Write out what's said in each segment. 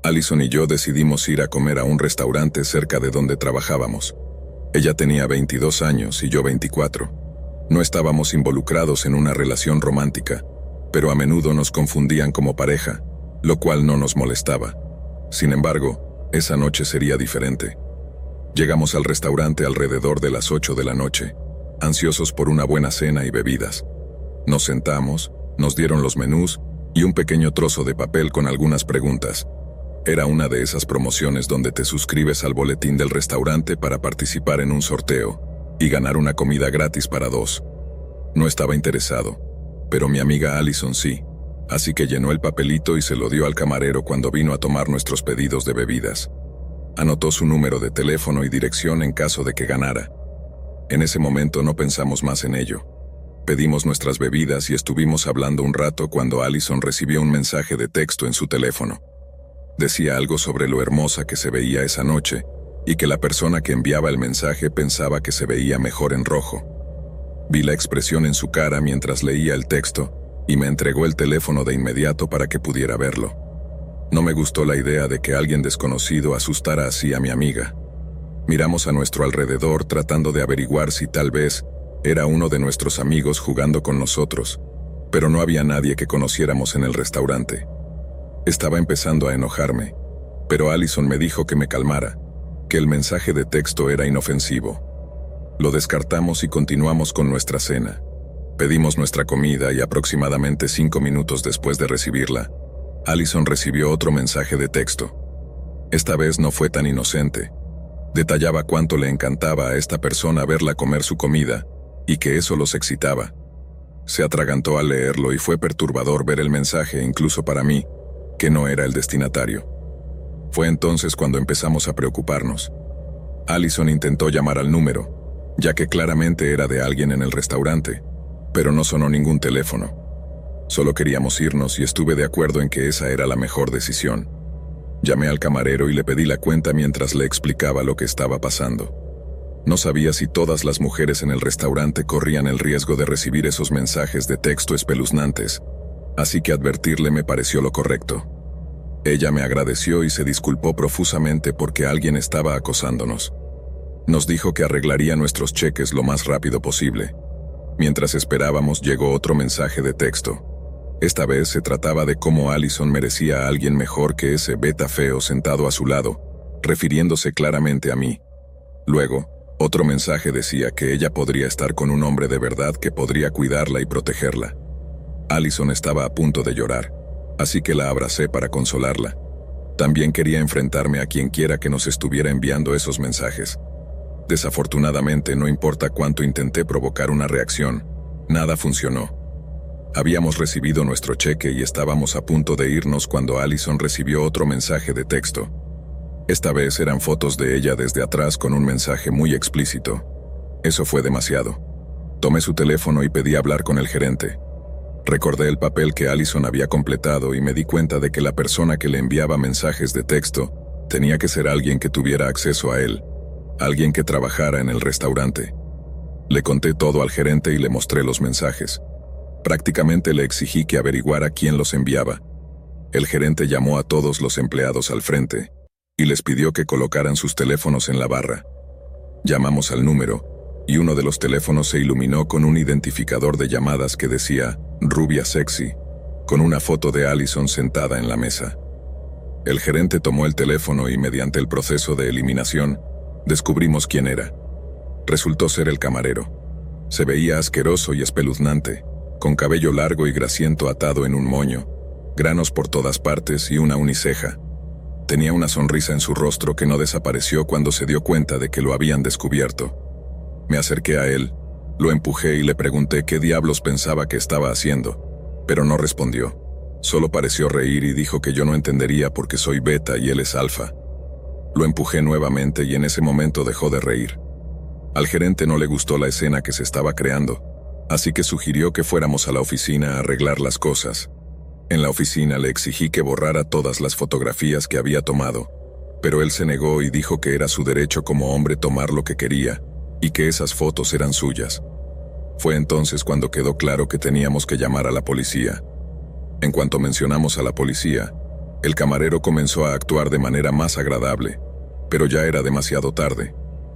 Allison y yo decidimos ir a comer a un restaurante cerca de donde trabajábamos. Ella tenía 22 años y yo 24. No estábamos involucrados en una relación romántica, pero a menudo nos confundían como pareja, lo cual no nos molestaba. Sin embargo, esa noche sería diferente. Llegamos al restaurante alrededor de las 8 de la noche, ansiosos por una buena cena y bebidas. Nos sentamos, nos dieron los menús y un pequeño trozo de papel con algunas preguntas. Era una de esas promociones donde te suscribes al boletín del restaurante para participar en un sorteo y ganar una comida gratis para 2. No estaba interesado, pero mi amiga Allison sí, así que llenó el papelito y se lo dio al camarero cuando vino a tomar nuestros pedidos de bebidas. Anotó su número de teléfono y dirección en caso de que ganara. En ese momento no pensamos más en ello. Pedimos nuestras bebidas y estuvimos hablando un rato cuando Allison recibió un mensaje de texto en su teléfono. Decía algo sobre lo hermosa que se veía esa noche y que la persona que enviaba el mensaje pensaba que se veía mejor en rojo. Vi la expresión en su cara mientras leía el texto y me entregó el teléfono de inmediato para que pudiera verlo. No me gustó la idea de que alguien desconocido asustara así a mi amiga. Miramos a nuestro alrededor tratando de averiguar si tal vez era uno de nuestros amigos jugando con nosotros, pero no había nadie que conociéramos en el restaurante. Estaba empezando a enojarme, pero Allison me dijo que me calmara, que el mensaje de texto era inofensivo. Lo descartamos y continuamos con nuestra cena. Pedimos nuestra comida y aproximadamente 5 minutos después de recibirla, Allison recibió otro mensaje de texto. Esta vez no fue tan inocente. Detallaba cuánto le encantaba a esta persona verla comer su comida y que eso los excitaba. Se atragantó al leerlo y fue perturbador ver el mensaje incluso para mí, que no era el destinatario. Fue entonces cuando empezamos a preocuparnos. Allison intentó llamar al número, ya que claramente era de alguien en el restaurante, pero no sonó ningún teléfono. Solo queríamos irnos y estuve de acuerdo en que esa era la mejor decisión. Llamé al camarero y le pedí la cuenta mientras le explicaba lo que estaba pasando. No sabía si todas las mujeres en el restaurante corrían el riesgo de recibir esos mensajes de texto espeluznantes, así que advertirle me pareció lo correcto. Ella me agradeció y se disculpó profusamente porque alguien estaba acosándonos. Nos dijo que arreglaría nuestros cheques lo más rápido posible. Mientras esperábamos llegó otro mensaje de texto. Esta vez se trataba de cómo Allison merecía a alguien mejor que ese beta feo sentado a su lado, refiriéndose claramente a mí. Luego, otro mensaje decía que ella podría estar con un hombre de verdad que podría cuidarla y protegerla. Allison estaba a punto de llorar, así que la abracé para consolarla. También quería enfrentarme a quien quiera que nos estuviera enviando esos mensajes. Desafortunadamente, no importa cuánto intenté provocar una reacción, nada funcionó. Habíamos recibido nuestro cheque y estábamos a punto de irnos cuando Allison recibió otro mensaje de texto. Esta vez eran fotos de ella desde atrás con un mensaje muy explícito. Eso fue demasiado. Tomé su teléfono y pedí hablar con el gerente. Recordé el papel que Allison había completado y me di cuenta de que la persona que le enviaba mensajes de texto tenía que ser alguien que tuviera acceso a él, alguien que trabajara en el restaurante. Le conté todo al gerente y le mostré los mensajes. Prácticamente le exigí que averiguara quién los enviaba. El gerente llamó a todos los empleados al frente y les pidió que colocaran sus teléfonos en la barra. Llamamos al número y uno de los teléfonos se iluminó con un identificador de llamadas que decía Rubia Sexy, con una foto de Allison sentada en la mesa. El gerente tomó el teléfono y mediante el proceso de eliminación, descubrimos quién era. Resultó ser el camarero. Se veía asqueroso y espeluznante, con cabello largo y grasiento atado en un moño, granos por todas partes y una uniceja. Tenía una sonrisa en su rostro que no desapareció cuando se dio cuenta de que lo habían descubierto. Me acerqué a él, lo empujé y le pregunté qué diablos pensaba que estaba haciendo, pero no respondió. Solo pareció reír y dijo que yo no entendería porque soy beta y él es alfa. Lo empujé nuevamente y en ese momento dejó de reír. Al gerente no le gustó la escena que se estaba creando, así que sugirió que fuéramos a la oficina a arreglar las cosas. En la oficina le exigí que borrara todas las fotografías que había tomado, pero él se negó y dijo que era su derecho como hombre tomar lo que quería, y que esas fotos eran suyas. Fue entonces cuando quedó claro que teníamos que llamar a la policía. En cuanto mencionamos a la policía, El camarero comenzó a actuar de manera más agradable, pero ya era demasiado tarde.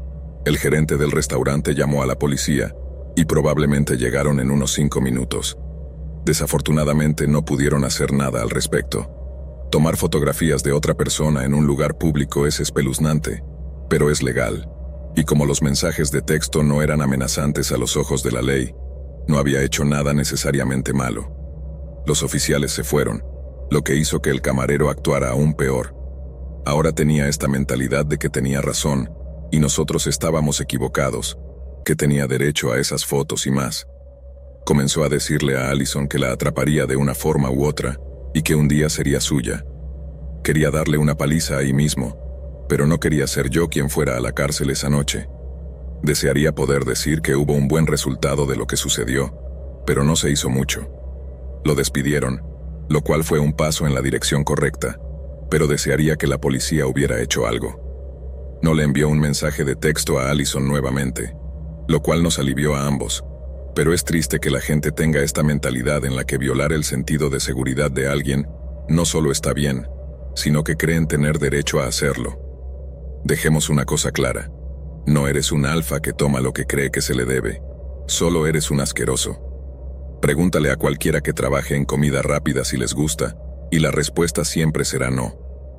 El gerente del restaurante llamó a la policía y probablemente llegaron en unos 5 minutos. Desafortunadamente no pudieron hacer nada al respecto. Tomar fotografías de otra persona en un lugar público es espeluznante, pero es legal, y como los mensajes de texto no eran amenazantes a los ojos de la ley, no había hecho nada necesariamente malo. Los oficiales se fueron, lo que hizo que el camarero actuara aún peor. Ahora tenía esta mentalidad de que tenía razón, y nosotros estábamos equivocados, que tenía derecho a esas fotos y más. Comenzó a decirle a Allison que la atraparía de una forma u otra, y que un día sería suya. Quería darle una paliza ahí mismo, pero no quería ser yo quien fuera a la cárcel esa noche. Desearía poder decir que hubo un buen resultado de lo que sucedió, pero no se hizo mucho. Lo despidieron, lo cual fue un paso en la dirección correcta, pero desearía que la policía hubiera hecho algo. No le envió un mensaje de texto a Allison nuevamente, lo cual nos alivió a ambos, pero es triste que la gente tenga esta mentalidad en la que violar el sentido de seguridad de alguien no solo está bien, sino que creen tener derecho a hacerlo. Dejemos una cosa clara. No eres un alfa que toma lo que cree que se le debe. Solo eres un asqueroso. Pregúntale a cualquiera que trabaje en comida rápida si les gusta, y la respuesta siempre será no.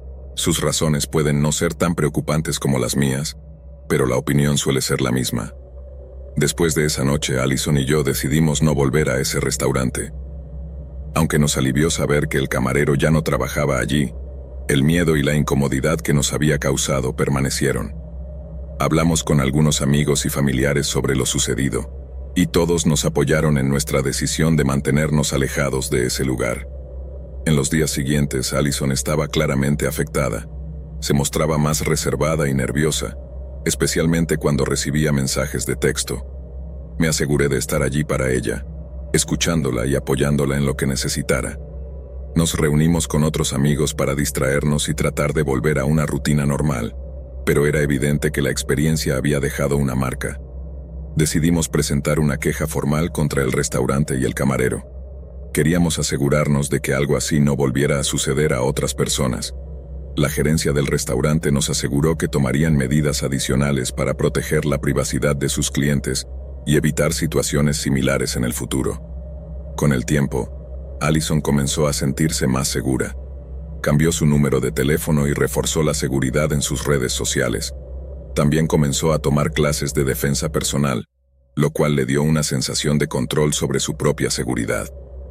Sus razones pueden no ser tan preocupantes como las mías, pero la opinión suele ser la misma. Después de esa noche, Allison y yo decidimos no volver a ese restaurante. Aunque nos alivió saber que el camarero ya no trabajaba allí, el miedo y la incomodidad que nos había causado permanecieron. Hablamos con algunos amigos y familiares sobre lo sucedido, y todos nos apoyaron en nuestra decisión de mantenernos alejados de ese lugar. En los días siguientes, Allison estaba claramente afectada. Se mostraba más reservada y nerviosa, especialmente cuando recibía mensajes de texto. Me aseguré de estar allí para ella, escuchándola y apoyándola en lo que necesitara. Nos reunimos con otros amigos para distraernos y tratar de volver a una rutina normal, pero era evidente que la experiencia había dejado una marca. Decidimos presentar una queja formal contra el restaurante y el camarero. Queríamos asegurarnos de que algo así no volviera a suceder a otras personas. La gerencia del restaurante nos aseguró que tomarían medidas adicionales para proteger la privacidad de sus clientes y evitar situaciones similares en el futuro. Con el tiempo, Allison comenzó a sentirse más segura. Cambió su número de teléfono y reforzó la seguridad en sus redes sociales. También comenzó a tomar clases de defensa personal, lo cual le dio una sensación de control sobre su propia seguridad.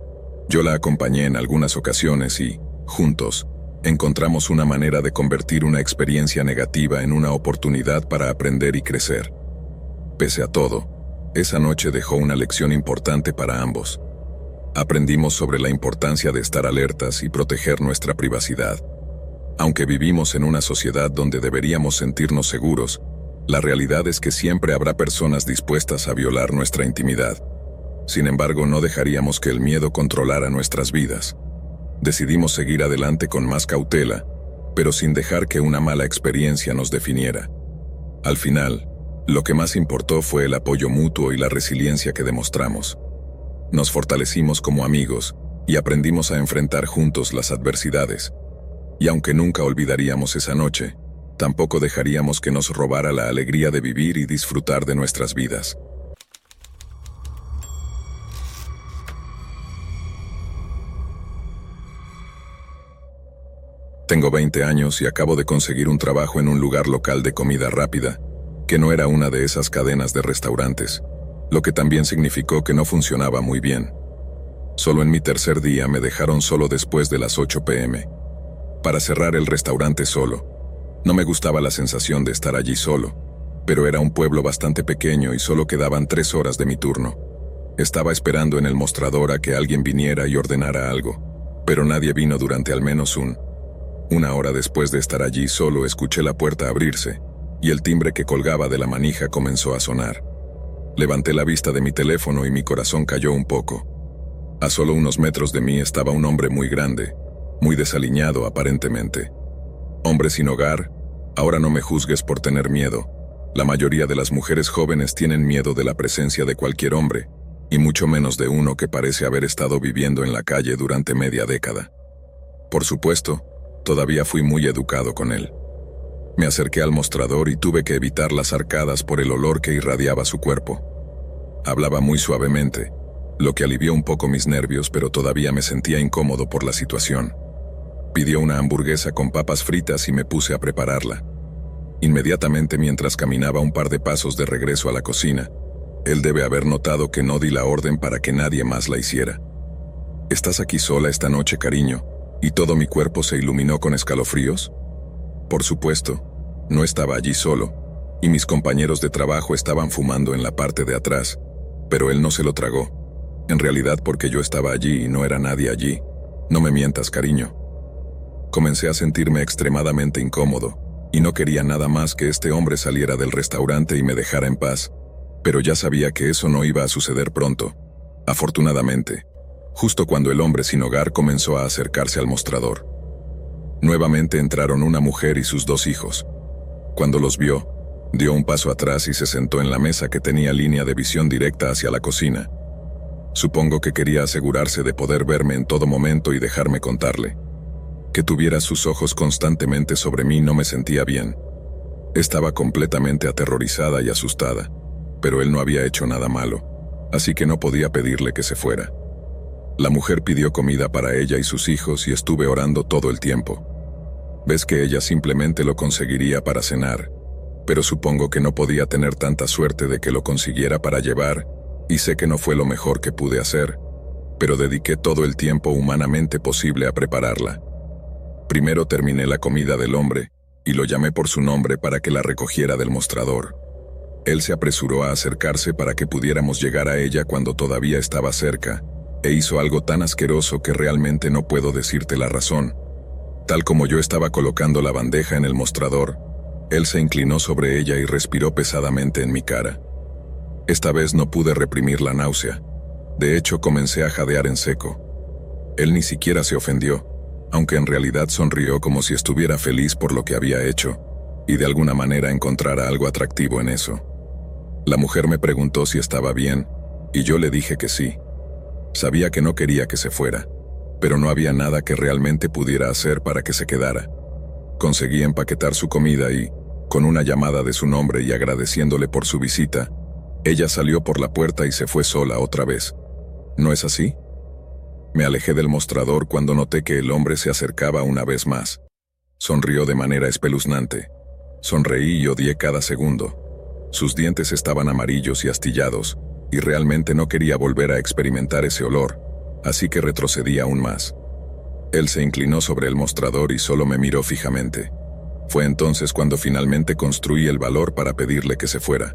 Yo la acompañé en algunas ocasiones y, juntos, encontramos una manera de convertir una experiencia negativa en una oportunidad para aprender y crecer. Pese a todo, esa noche dejó una lección importante para ambos. Aprendimos sobre la importancia de estar alertas y proteger nuestra privacidad. Aunque vivimos en una sociedad donde deberíamos sentirnos seguros, la realidad es que siempre habrá personas dispuestas a violar nuestra intimidad. Sin embargo, no dejaríamos que el miedo controlara nuestras vidas. Decidimos seguir adelante con más cautela, pero sin dejar que una mala experiencia nos definiera. Al final, lo que más importó fue el apoyo mutuo y la resiliencia que demostramos. Nos fortalecimos como amigos y aprendimos a enfrentar juntos las adversidades. Y aunque nunca olvidaríamos esa noche, tampoco dejaríamos que nos robara la alegría de vivir y disfrutar de nuestras vidas. Tengo 20 años y acabo de conseguir un trabajo en un lugar local de comida rápida, que no era una de esas cadenas de restaurantes, lo que también significó que no funcionaba muy bien. Solo en mi tercer día me dejaron solo después de las 8 p.m. para cerrar el restaurante solo. No me gustaba la sensación de estar allí solo, pero era un pueblo bastante pequeño y solo quedaban 3 horas de mi turno. Estaba esperando en el mostrador a que alguien viniera y ordenara algo, pero nadie vino durante al menos una hora después de estar allí solo. Escuché la puerta abrirse, y el timbre que colgaba de la manija comenzó a sonar. Levanté la vista de mi teléfono y mi corazón cayó un poco. A solo unos metros de mí estaba un hombre muy grande, muy desaliñado aparentemente. Hombre sin hogar, ahora no me juzgues por tener miedo. La mayoría de las mujeres jóvenes tienen miedo de la presencia de cualquier hombre, y mucho menos de uno que parece haber estado viviendo en la calle durante media década. Por supuesto, todavía fui muy educado con él. Me acerqué al mostrador y tuve que evitar las arcadas por el olor que irradiaba su cuerpo. Hablaba muy suavemente, lo que alivió un poco mis nervios, pero todavía me sentía incómodo por la situación. Pidió una hamburguesa con papas fritas y me puse a prepararla. Inmediatamente, mientras caminaba un par de pasos de regreso a la cocina, él debe haber notado que no di la orden para que nadie más la hiciera. ¿Estás aquí sola esta noche, cariño? ¿Y todo mi cuerpo se iluminó con escalofríos? Por supuesto, no estaba allí solo, y mis compañeros de trabajo estaban fumando en la parte de atrás, pero él no se lo tragó. En realidad porque yo estaba allí y no era nadie allí. No me mientas, cariño. Comencé a sentirme extremadamente incómodo, y no quería nada más que este hombre saliera del restaurante y me dejara en paz, pero ya sabía que eso no iba a suceder pronto. Afortunadamente, justo cuando el hombre sin hogar comenzó a acercarse al mostrador. Nuevamente entraron una mujer y sus 2 hijos. Cuando los vio, dio un paso atrás y se sentó en la mesa que tenía línea de visión directa hacia la cocina. Supongo que quería asegurarse de poder verme en todo momento y dejarme contarle. Que tuviera sus ojos constantemente sobre mí no me sentía bien. Estaba completamente aterrorizada y asustada, pero él no había hecho nada malo, así que no podía pedirle que se fuera. La mujer pidió comida para ella y sus hijos y estuve orando todo el tiempo. Ves que ella simplemente lo conseguiría para cenar, pero supongo que no podía tener tanta suerte de que lo consiguiera para llevar, y sé que no fue lo mejor que pude hacer, pero dediqué todo el tiempo humanamente posible a prepararla. Primero terminé la comida del hombre, y lo llamé por su nombre para que la recogiera del mostrador. Él se apresuró a acercarse para que pudiéramos llegar a ella cuando todavía estaba cerca, e hizo algo tan asqueroso que realmente no puedo decirte la razón. Tal como yo estaba colocando la bandeja en el mostrador, él se inclinó sobre ella y respiró pesadamente en mi cara. Esta vez no pude reprimir la náusea. De hecho, comencé a jadear en seco. Él ni siquiera se ofendió, aunque en realidad sonrió como si estuviera feliz por lo que había hecho, y de alguna manera encontrara algo atractivo en eso. La mujer me preguntó si estaba bien, y yo le dije que sí. Sabía que no quería que se fuera, pero no había nada que realmente pudiera hacer para que se quedara. Conseguí empaquetar su comida y, con una llamada de su nombre y agradeciéndole por su visita, ella salió por la puerta y se fue sola otra vez. ¿No es así? Me alejé del mostrador cuando noté que el hombre se acercaba una vez más. Sonrió de manera espeluznante. Sonreí y odié cada segundo. Sus dientes estaban amarillos y astillados, y realmente no quería volver a experimentar ese olor, así que retrocedí aún más. Él se inclinó sobre el mostrador y solo me miró fijamente. Fue entonces cuando finalmente construí el valor para pedirle que se fuera.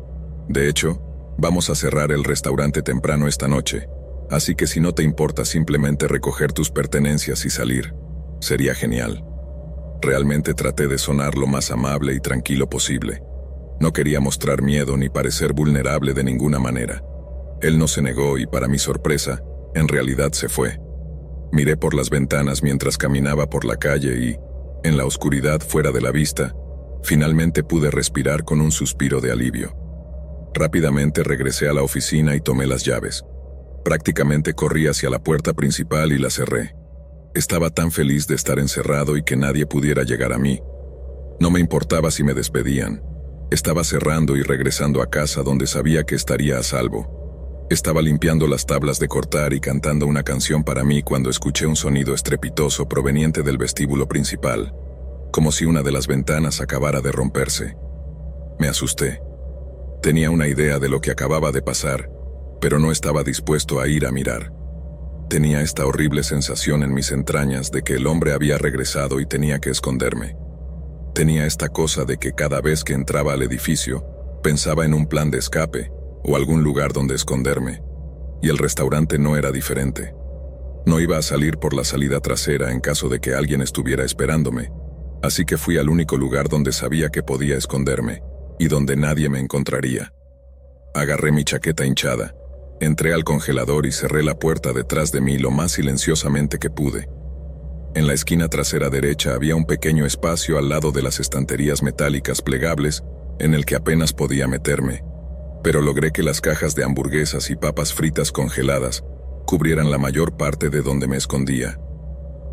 De hecho, vamos a cerrar el restaurante temprano esta noche, así que si no te importa simplemente recoger tus pertenencias y salir, sería genial. Realmente traté de sonar lo más amable y tranquilo posible. No quería mostrar miedo ni parecer vulnerable de ninguna manera. Él no se negó y, para mi sorpresa, en realidad se fue. Miré por las ventanas mientras caminaba por la calle y, en la oscuridad fuera de la vista, finalmente pude respirar con un suspiro de alivio. Rápidamente regresé a la oficina y tomé las llaves. Prácticamente corrí hacia la puerta principal y la cerré. Estaba tan feliz de estar encerrado y que nadie pudiera llegar a mí. No me importaba si me despedían. Estaba cerrando y regresando a casa donde sabía que estaría a salvo. Estaba limpiando las tablas de cortar y cantando una canción para mí cuando escuché un sonido estrepitoso proveniente del vestíbulo principal, como si una de las ventanas acabara de romperse. Me asusté. Tenía una idea de lo que acababa de pasar, pero no estaba dispuesto a ir a mirar. Tenía esta horrible sensación en mis entrañas de que el hombre había regresado y tenía que esconderme. Tenía esta cosa de que cada vez que entraba al edificio, pensaba en un plan de escape o algún lugar donde esconderme, y el restaurante no era diferente. No iba a salir por la salida trasera en caso de que alguien estuviera esperándome, así que fui al único lugar donde sabía que podía esconderme, y donde nadie me encontraría. Agarré mi chaqueta hinchada, entré al congelador y cerré la puerta detrás de mí lo más silenciosamente que pude. En la esquina trasera derecha había un pequeño espacio al lado de las estanterías metálicas plegables en el que apenas podía meterme, pero logré que las cajas de hamburguesas y papas fritas congeladas cubrieran la mayor parte de donde me escondía.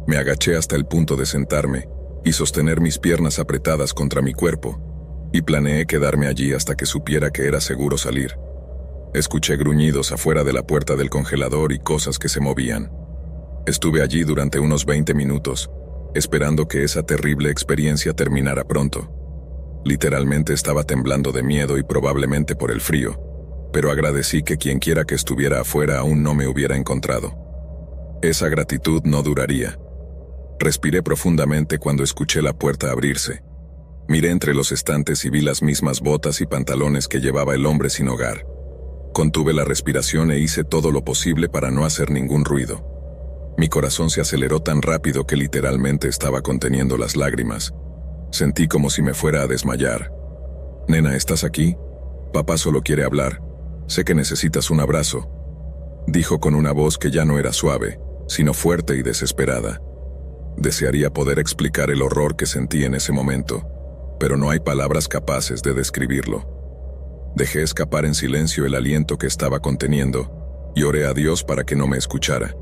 Me agaché hasta el punto de sentarme y sostener mis piernas apretadas contra mi cuerpo, y planeé quedarme allí hasta que supiera que era seguro salir. Escuché gruñidos afuera de la puerta del congelador y cosas que se movían. Estuve allí durante unos 20 minutos, esperando que esa terrible experiencia terminara pronto. Literalmente estaba temblando de miedo y probablemente por el frío, pero agradecí que quienquiera que estuviera afuera aún no me hubiera encontrado. Esa gratitud no duraría. Respiré profundamente cuando escuché la puerta abrirse. Miré entre los estantes y vi las mismas botas y pantalones que llevaba el hombre sin hogar. Contuve la respiración e hice todo lo posible para no hacer ningún ruido. Mi corazón se aceleró tan rápido que literalmente estaba conteniendo las lágrimas. Sentí como si me fuera a desmayar. «Nena, ¿estás aquí? Papá solo quiere hablar. Sé que necesitas un abrazo», dijo con una voz que ya no era suave, sino fuerte y desesperada. Desearía poder explicar el horror que sentí en ese momento, pero no hay palabras capaces de describirlo. Dejé escapar en silencio el aliento que estaba conteniendo y oré a Dios para que no me escuchara.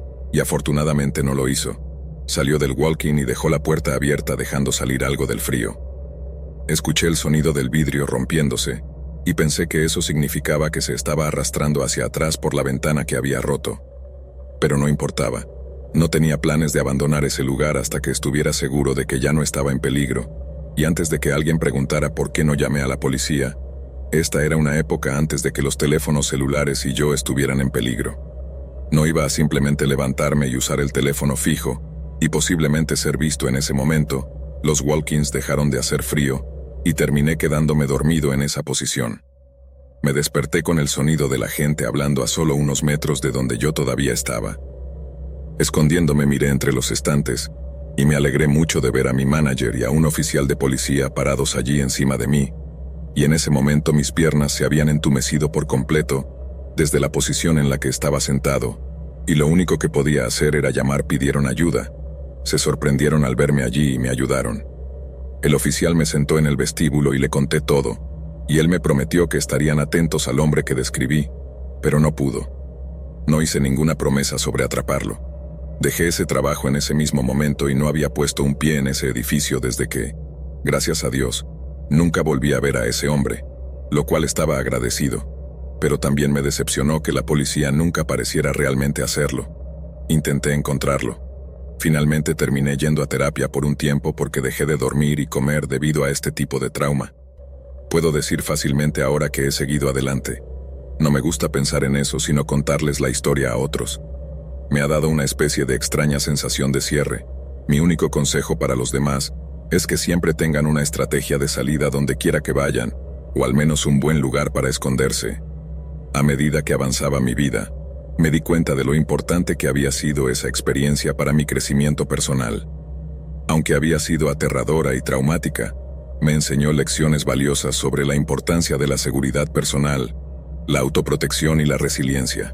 Y afortunadamente no lo hizo. Salió del walk-in y dejó la puerta abierta dejando salir algo del frío. Escuché el sonido del vidrio rompiéndose y pensé que eso significaba que se estaba arrastrando hacia atrás por la ventana que había roto. Pero no importaba. No tenía planes de abandonar ese lugar hasta que estuviera seguro de que ya no estaba en peligro, y antes de que alguien preguntara por qué no llamé a la policía. Esta era una época antes de que los teléfonos celulares y yo estuvieran en peligro. No iba a simplemente levantarme y usar el teléfono fijo, y posiblemente ser visto en ese momento. Los walk-ins dejaron de hacer frío, y terminé quedándome dormido en esa posición. Me desperté con el sonido de la gente hablando a solo unos metros de donde yo todavía estaba. Escondiéndome miré entre los estantes, y me alegré mucho de ver a mi manager y a un oficial de policía parados allí encima de mí, y en ese momento mis piernas se habían entumecido por completo, desde la posición en la que estaba sentado, y lo único que podía hacer era llamar. Pidieron ayuda. Se sorprendieron al verme allí y me ayudaron. El oficial me sentó en el vestíbulo y le conté todo, y él me prometió que estarían atentos al hombre que describí, pero no pudo. No hice ninguna promesa sobre atraparlo. Dejé ese trabajo en ese mismo momento y no había puesto un pie en ese edificio desde que, gracias a Dios, nunca volví a ver a ese hombre, lo cual estaba agradecido, pero también me decepcionó que la policía nunca pareciera realmente hacerlo. Intenté encontrarlo. Finalmente terminé yendo a terapia por un tiempo porque dejé de dormir y comer debido a este tipo de trauma. Puedo decir fácilmente ahora que he seguido adelante. No me gusta pensar en eso sino contarles la historia a otros. Me ha dado una especie de extraña sensación de cierre. Mi único consejo para los demás es que siempre tengan una estrategia de salida donde quiera que vayan, o al menos un buen lugar para esconderse. A medida que avanzaba mi vida, me di cuenta de lo importante que había sido esa experiencia para mi crecimiento personal. Aunque había sido aterradora y traumática, me enseñó lecciones valiosas sobre la importancia de la seguridad personal, la autoprotección y la resiliencia.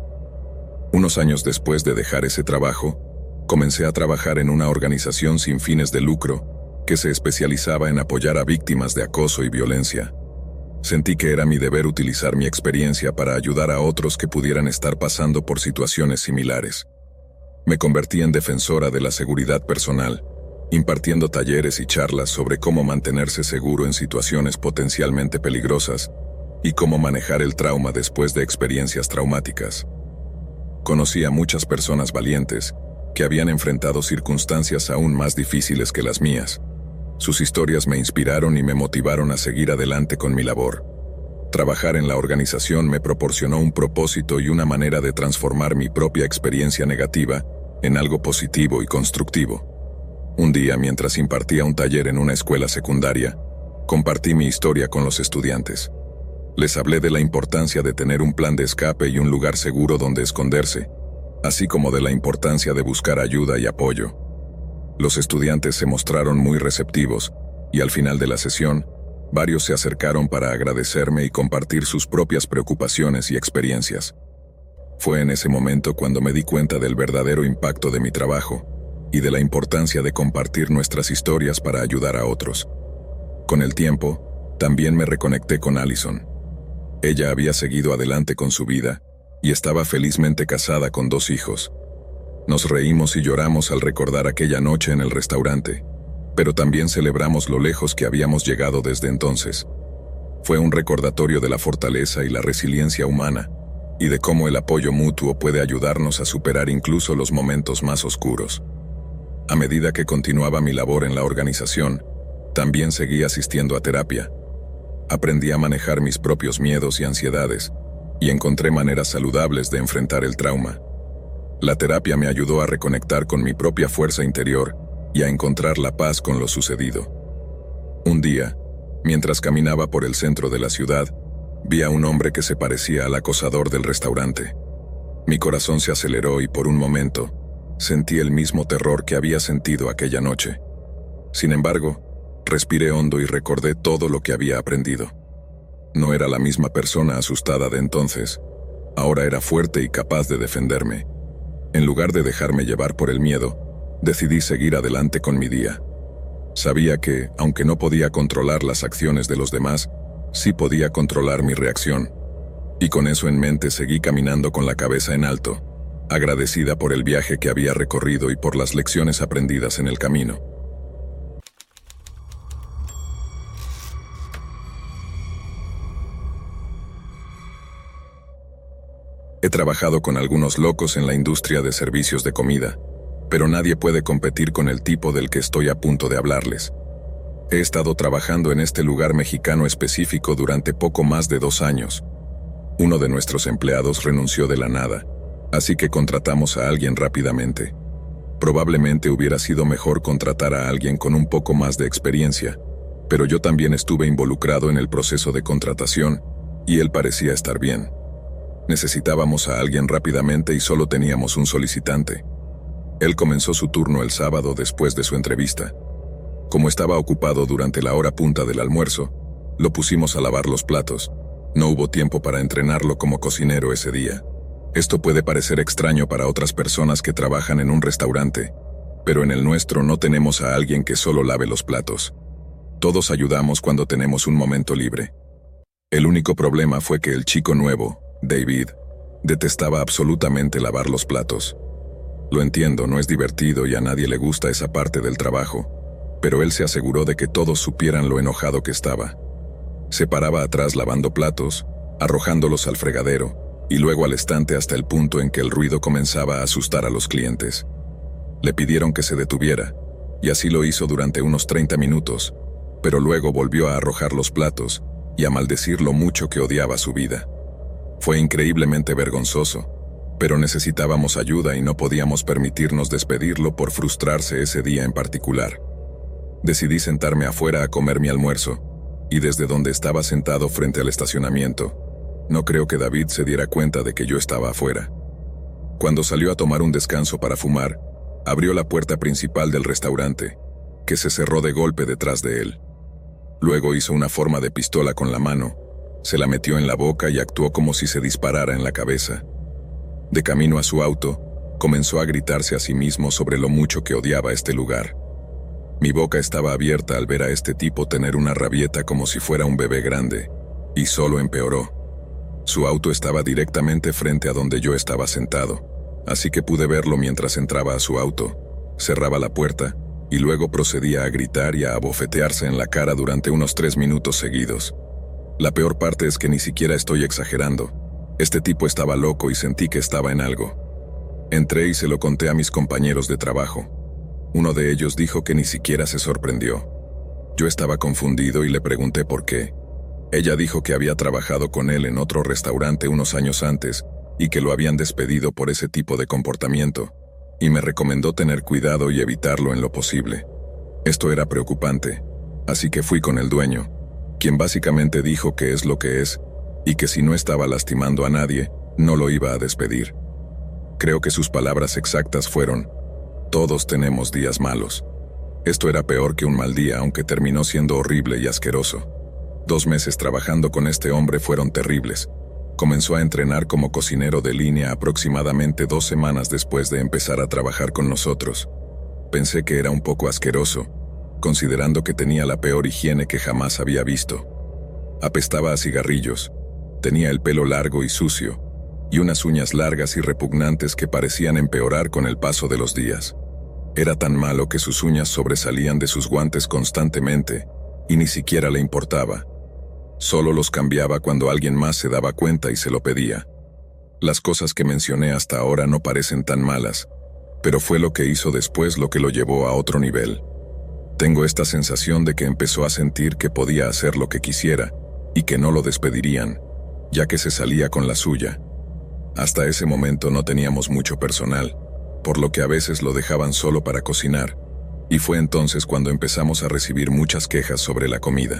Unos años después de dejar ese trabajo, comencé a trabajar en una organización sin fines de lucro que se especializaba en apoyar a víctimas de acoso y violencia. Sentí que era mi deber utilizar mi experiencia para ayudar a otros que pudieran estar pasando por situaciones similares. Me convertí en defensora de la seguridad personal, impartiendo talleres y charlas sobre cómo mantenerse seguro en situaciones potencialmente peligrosas y cómo manejar el trauma después de experiencias traumáticas. Conocí a muchas personas valientes que habían enfrentado circunstancias aún más difíciles que las mías. Sus historias me inspiraron y me motivaron a seguir adelante con mi labor. Trabajar en la organización me proporcionó un propósito y una manera de transformar mi propia experiencia negativa en algo positivo y constructivo. Un día, mientras impartía un taller en una escuela secundaria, compartí mi historia con los estudiantes. Les hablé de la importancia de tener un plan de escape y un lugar seguro donde esconderse, así como de la importancia de buscar ayuda y apoyo. Los estudiantes se mostraron muy receptivos, y al final de la sesión, varios se acercaron para agradecerme y compartir sus propias preocupaciones y experiencias. Fue en ese momento cuando me di cuenta del verdadero impacto de mi trabajo y de la importancia de compartir nuestras historias para ayudar a otros. Con el tiempo, también me reconecté con Allison. Ella había seguido adelante con su vida y estaba felizmente casada con 2 hijos. Nos reímos y lloramos al recordar aquella noche en el restaurante, pero también celebramos lo lejos que habíamos llegado desde entonces. Fue un recordatorio de la fortaleza y la resiliencia humana, y de cómo el apoyo mutuo puede ayudarnos a superar incluso los momentos más oscuros. A medida que continuaba mi labor en la organización, también seguí asistiendo a terapia. Aprendí a manejar mis propios miedos y ansiedades, y encontré maneras saludables de enfrentar el trauma. La terapia me ayudó a reconectar con mi propia fuerza interior y a encontrar la paz con lo sucedido. Un día, mientras caminaba por el centro de la ciudad, vi a un hombre que se parecía al acosador del restaurante. Mi corazón se aceleró y por un momento, sentí el mismo terror que había sentido aquella noche. Sin embargo, respiré hondo y recordé todo lo que había aprendido. No era la misma persona asustada de entonces. Ahora era fuerte y capaz de defenderme. En lugar de dejarme llevar por el miedo, decidí seguir adelante con mi día. Sabía que, aunque no podía controlar las acciones de los demás, sí podía controlar mi reacción. Y con eso en mente seguí caminando con la cabeza en alto, agradecida por el viaje que había recorrido y por las lecciones aprendidas en el camino. He trabajado con algunos locos en la industria de servicios de comida, pero nadie puede competir con el tipo del que estoy a punto de hablarles. He estado trabajando en este lugar mexicano específico durante poco más de 2 años. Uno de nuestros empleados renunció de la nada, así que contratamos a alguien rápidamente. Probablemente hubiera sido mejor contratar a alguien con un poco más de experiencia, pero yo también estuve involucrado en el proceso de contratación, y él parecía estar bien. Necesitábamos a alguien rápidamente y solo teníamos un solicitante. Él comenzó su turno el sábado después de su entrevista. Como estaba ocupado durante la hora punta del almuerzo, lo pusimos a lavar los platos. No hubo tiempo para entrenarlo como cocinero ese día. Esto puede parecer extraño para otras personas que trabajan en un restaurante, pero en el nuestro no tenemos a alguien que solo lave los platos. Todos ayudamos cuando tenemos un momento libre. El único problema fue que el chico nuevo, David, detestaba absolutamente lavar los platos. Lo entiendo, no es divertido y a nadie le gusta esa parte del trabajo, pero él se aseguró de que todos supieran lo enojado que estaba. Se paraba atrás lavando platos, arrojándolos al fregadero, y luego al estante hasta el punto en que el ruido comenzaba a asustar a los clientes. Le pidieron que se detuviera, y así lo hizo durante unos 30 minutos, pero luego volvió a arrojar los platos y a maldecir lo mucho que odiaba su vida. Fue increíblemente vergonzoso, pero necesitábamos ayuda y no podíamos permitirnos despedirlo por frustrarse ese día en particular. Decidí sentarme afuera a comer mi almuerzo, y desde donde estaba sentado frente al estacionamiento, no creo que David se diera cuenta de que yo estaba afuera. Cuando salió a tomar un descanso para fumar, abrió la puerta principal del restaurante, que se cerró de golpe detrás de él. Luego hizo una forma de pistola con la mano, se la metió en la boca y actuó como si se disparara en la cabeza. De camino a su auto, comenzó a gritarse a sí mismo sobre lo mucho que odiaba este lugar. Mi boca estaba abierta al ver a este tipo tener una rabieta como si fuera un bebé grande, y solo empeoró. Su auto estaba directamente frente a donde yo estaba sentado, así que pude verlo mientras entraba a su auto, cerraba la puerta, y luego procedía a gritar y a abofetearse en la cara durante unos 3 minutos seguidos. La peor parte es que ni siquiera estoy exagerando. Este tipo estaba loco y sentí que estaba en algo. Entré y se lo conté a mis compañeros de trabajo. Uno de ellos dijo que ni siquiera se sorprendió. Yo estaba confundido y le pregunté por qué. Ella dijo que había trabajado con él en otro restaurante unos años antes y que lo habían despedido por ese tipo de comportamiento, y me recomendó tener cuidado y evitarlo en lo posible. Esto era preocupante, así que fui con el dueño, quien básicamente dijo que es lo que es, y que si no estaba lastimando a nadie, no lo iba a despedir. Creo que sus palabras exactas fueron: todos tenemos días malos. Esto era peor que un mal día, aunque terminó siendo horrible y asqueroso. 2 meses trabajando con este hombre fueron terribles. Comenzó a entrenar como cocinero de línea aproximadamente 2 semanas después de empezar a trabajar con nosotros. Pensé que era un poco asqueroso, considerando que tenía la peor higiene que jamás había visto. Apestaba a cigarrillos, tenía el pelo largo y sucio, y unas uñas largas y repugnantes que parecían empeorar con el paso de los días. Era tan malo que sus uñas sobresalían de sus guantes constantemente, y ni siquiera le importaba. Solo los cambiaba cuando alguien más se daba cuenta y se lo pedía. Las cosas que mencioné hasta ahora no parecen tan malas, pero fue lo que hizo después lo que lo llevó a otro nivel. Tengo esta sensación de que empezó a sentir que podía hacer lo que quisiera, y que no lo despedirían, ya que se salía con la suya. Hasta ese momento no teníamos mucho personal, por lo que a veces lo dejaban solo para cocinar, y fue entonces cuando empezamos a recibir muchas quejas sobre la comida.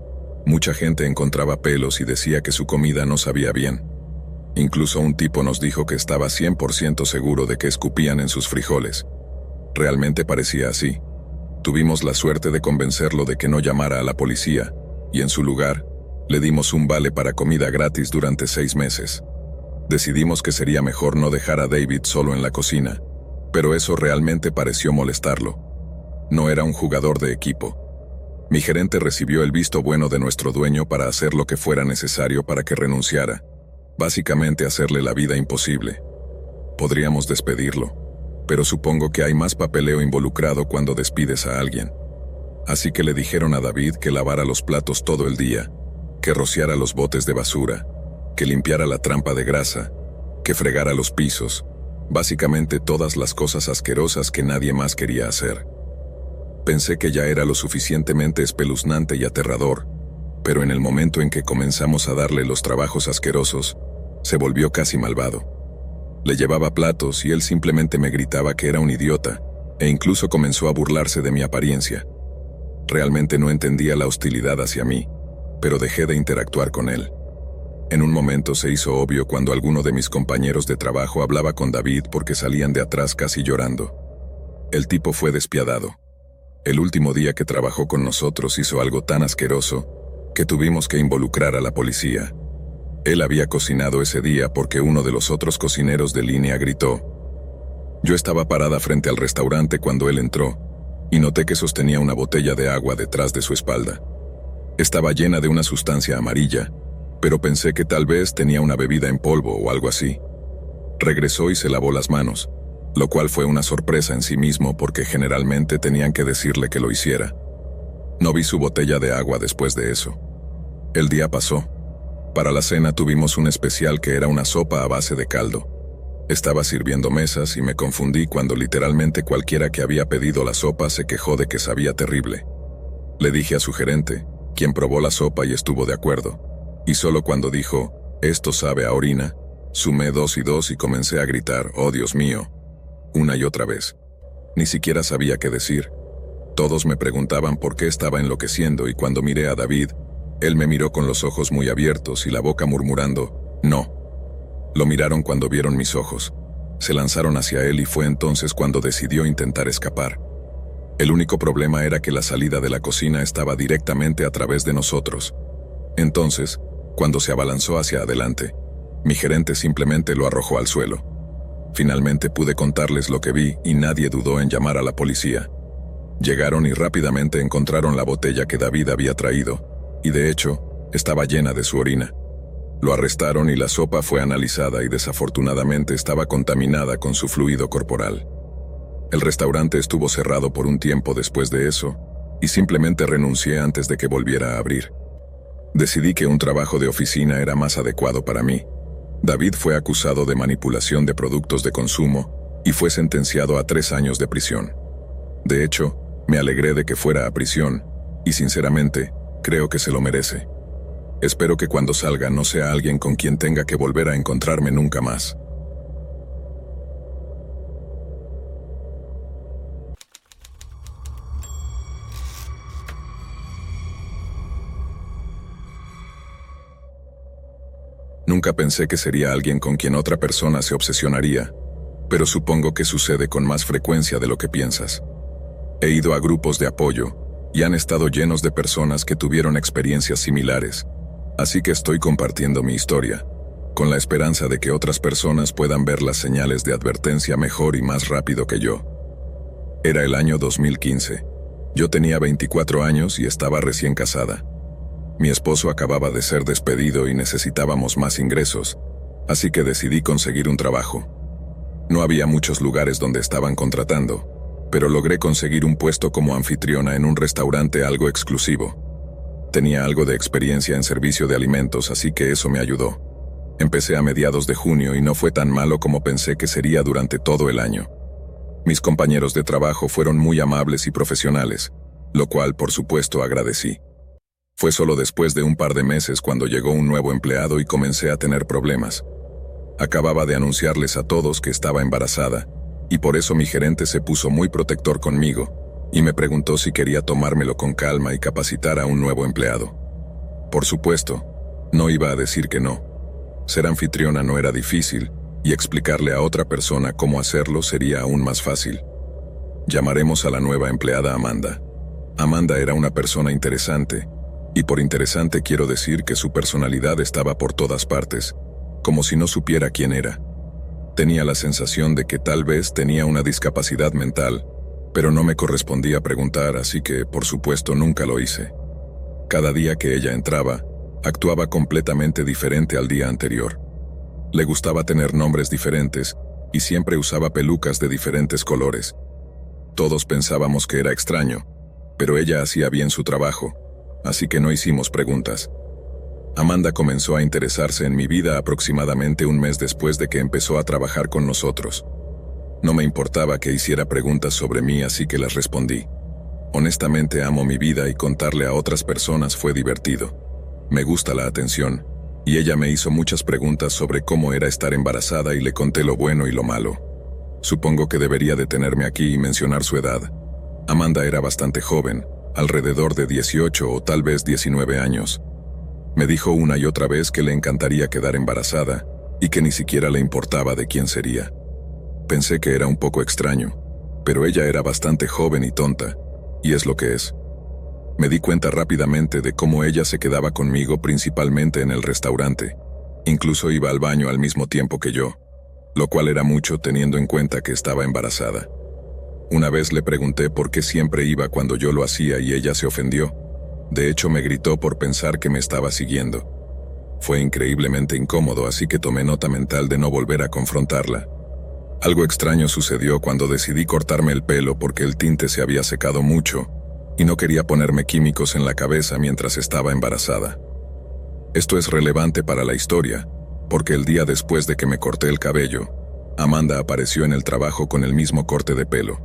Mucha gente encontraba pelos y decía que su comida no sabía bien. Incluso un tipo nos dijo que estaba 100% seguro de que escupían en sus frijoles. Realmente parecía así. Tuvimos la suerte de convencerlo de que no llamara a la policía, y en su lugar, le dimos un vale para comida gratis durante 6 meses. Decidimos que sería mejor no dejar a David solo en la cocina, pero eso realmente pareció molestarlo. No era un jugador de equipo. Mi gerente recibió el visto bueno de nuestro dueño para hacer lo que fuera necesario para que renunciara, básicamente hacerle la vida imposible. Podríamos despedirlo, pero supongo que hay más papeleo involucrado cuando despides a alguien. Así que le dijeron a David que lavara los platos todo el día, que rociara los botes de basura, que limpiara la trampa de grasa, que fregara los pisos, básicamente todas las cosas asquerosas que nadie más quería hacer. Pensé que ya era lo suficientemente espeluznante y aterrador, pero en el momento en que comenzamos a darle los trabajos asquerosos, se volvió casi malvado. Le llevaba platos y él simplemente me gritaba que era un idiota, e incluso comenzó a burlarse de mi apariencia. Realmente no entendía la hostilidad hacia mí, pero dejé de interactuar con él. En un momento se hizo obvio cuando alguno de mis compañeros de trabajo hablaba con David porque salían de atrás casi llorando. El tipo fue despiadado. El último día que trabajó con nosotros hizo algo tan asqueroso que tuvimos que involucrar a la policía. Él había cocinado ese día porque uno de los otros cocineros de línea gritó. Yo estaba parada frente al restaurante cuando él entró, y noté que sostenía una botella de agua detrás de su espalda. Estaba llena de una sustancia amarilla, pero pensé que tal vez tenía una bebida en polvo o algo así. Regresó y se lavó las manos, lo cual fue una sorpresa en sí mismo porque generalmente tenían que decirle que lo hiciera. No vi su botella de agua después de eso. El día pasó. Para la cena tuvimos un especial que era una sopa a base de caldo. Estaba sirviendo mesas y me confundí cuando literalmente cualquiera que había pedido la sopa se quejó de que sabía terrible. Le dije a su gerente, quien probó la sopa y estuvo de acuerdo. Y solo cuando dijo, esto sabe a orina, sumé 2 y 2 y comencé a gritar, oh Dios mío, una y otra vez. Ni siquiera sabía qué decir. Todos me preguntaban por qué estaba enloqueciendo y cuando miré a David, él me miró con los ojos muy abiertos y la boca murmurando, no. Lo miraron cuando vieron mis ojos. Se lanzaron hacia él y fue entonces cuando decidió intentar escapar. El único problema era que la salida de la cocina estaba directamente a través de nosotros. Entonces, cuando se abalanzó hacia adelante, mi gerente simplemente lo arrojó al suelo. Finalmente pude contarles lo que vi y nadie dudó en llamar a la policía. Llegaron y rápidamente encontraron la botella que David había traído, y de hecho, estaba llena de su orina. Lo arrestaron y la sopa fue analizada y desafortunadamente estaba contaminada con su fluido corporal. El restaurante estuvo cerrado por un tiempo después de eso, y simplemente renuncié antes de que volviera a abrir. Decidí que un trabajo de oficina era más adecuado para mí. David fue acusado de manipulación de productos de consumo y fue sentenciado a 3 años de prisión. De hecho, me alegré de que fuera a prisión, y sinceramente, creo que se lo merece. Espero que cuando salga no sea alguien con quien tenga que volver a encontrarme nunca más. Nunca pensé que sería alguien con quien otra persona se obsesionaría, pero supongo que sucede con más frecuencia de lo que piensas. He ido a grupos de apoyo, y han estado llenos de personas que tuvieron experiencias similares, así que estoy compartiendo mi historia, con la esperanza de que otras personas puedan ver las señales de advertencia mejor y más rápido que yo. Era el año 2015. Yo tenía 24 años y estaba recién casada. Mi esposo acababa de ser despedido y necesitábamos más ingresos, así que decidí conseguir un trabajo. No había muchos lugares donde estaban contratando, pero logré conseguir un puesto como anfitriona en un restaurante algo exclusivo. Tenía algo de experiencia en servicio de alimentos, así que eso me ayudó. Empecé a mediados de junio y no fue tan malo como pensé que sería durante todo el año. Mis compañeros de trabajo fueron muy amables y profesionales, lo cual, por supuesto, agradecí. Fue solo después de un par de meses cuando llegó un nuevo empleado y comencé a tener problemas. Acababa de anunciarles a todos que estaba embarazada, y por eso mi gerente se puso muy protector conmigo, y me preguntó si quería tomármelo con calma y capacitar a un nuevo empleado. Por supuesto, no iba a decir que no. Ser anfitriona no era difícil, y explicarle a otra persona cómo hacerlo sería aún más fácil. Llamaremos a la nueva empleada Amanda. Amanda era una persona interesante, y por interesante quiero decir que su personalidad estaba por todas partes, como si no supiera quién era. Tenía la sensación de que tal vez tenía una discapacidad mental, pero no me correspondía preguntar, así que, por supuesto, nunca lo hice. Cada día que ella entraba, actuaba completamente diferente al día anterior. Le gustaba tener nombres diferentes y siempre usaba pelucas de diferentes colores. Todos pensábamos que era extraño, pero ella hacía bien su trabajo, así que no hicimos preguntas. Amanda comenzó a interesarse en mi vida aproximadamente un mes después de que empezó a trabajar con nosotros. No me importaba que hiciera preguntas sobre mí, así que las respondí. Honestamente amo mi vida y contarle a otras personas fue divertido. Me gusta la atención, y ella me hizo muchas preguntas sobre cómo era estar embarazada y le conté lo bueno y lo malo. Supongo que debería detenerme aquí y mencionar su edad. Amanda era bastante joven, alrededor de 18 o tal vez 19 años. Me dijo una y otra vez que le encantaría quedar embarazada y que ni siquiera le importaba de quién sería. Pensé que era un poco extraño, pero ella era bastante joven y tonta, y es lo que es. Me di cuenta rápidamente de cómo ella se quedaba conmigo principalmente en el restaurante. Incluso iba al baño al mismo tiempo que yo, lo cual era mucho teniendo en cuenta que estaba embarazada. Una vez le pregunté por qué siempre iba cuando yo lo hacía y ella se ofendió. De hecho, me gritó por pensar que me estaba siguiendo. Fue increíblemente incómodo, así que tomé nota mental de no volver a confrontarla. Algo extraño sucedió cuando decidí cortarme el pelo porque el tinte se había secado mucho y no quería ponerme químicos en la cabeza mientras estaba embarazada. Esto es relevante para la historia, porque el día después de que me corté el cabello, Amanda apareció en el trabajo con el mismo corte de pelo.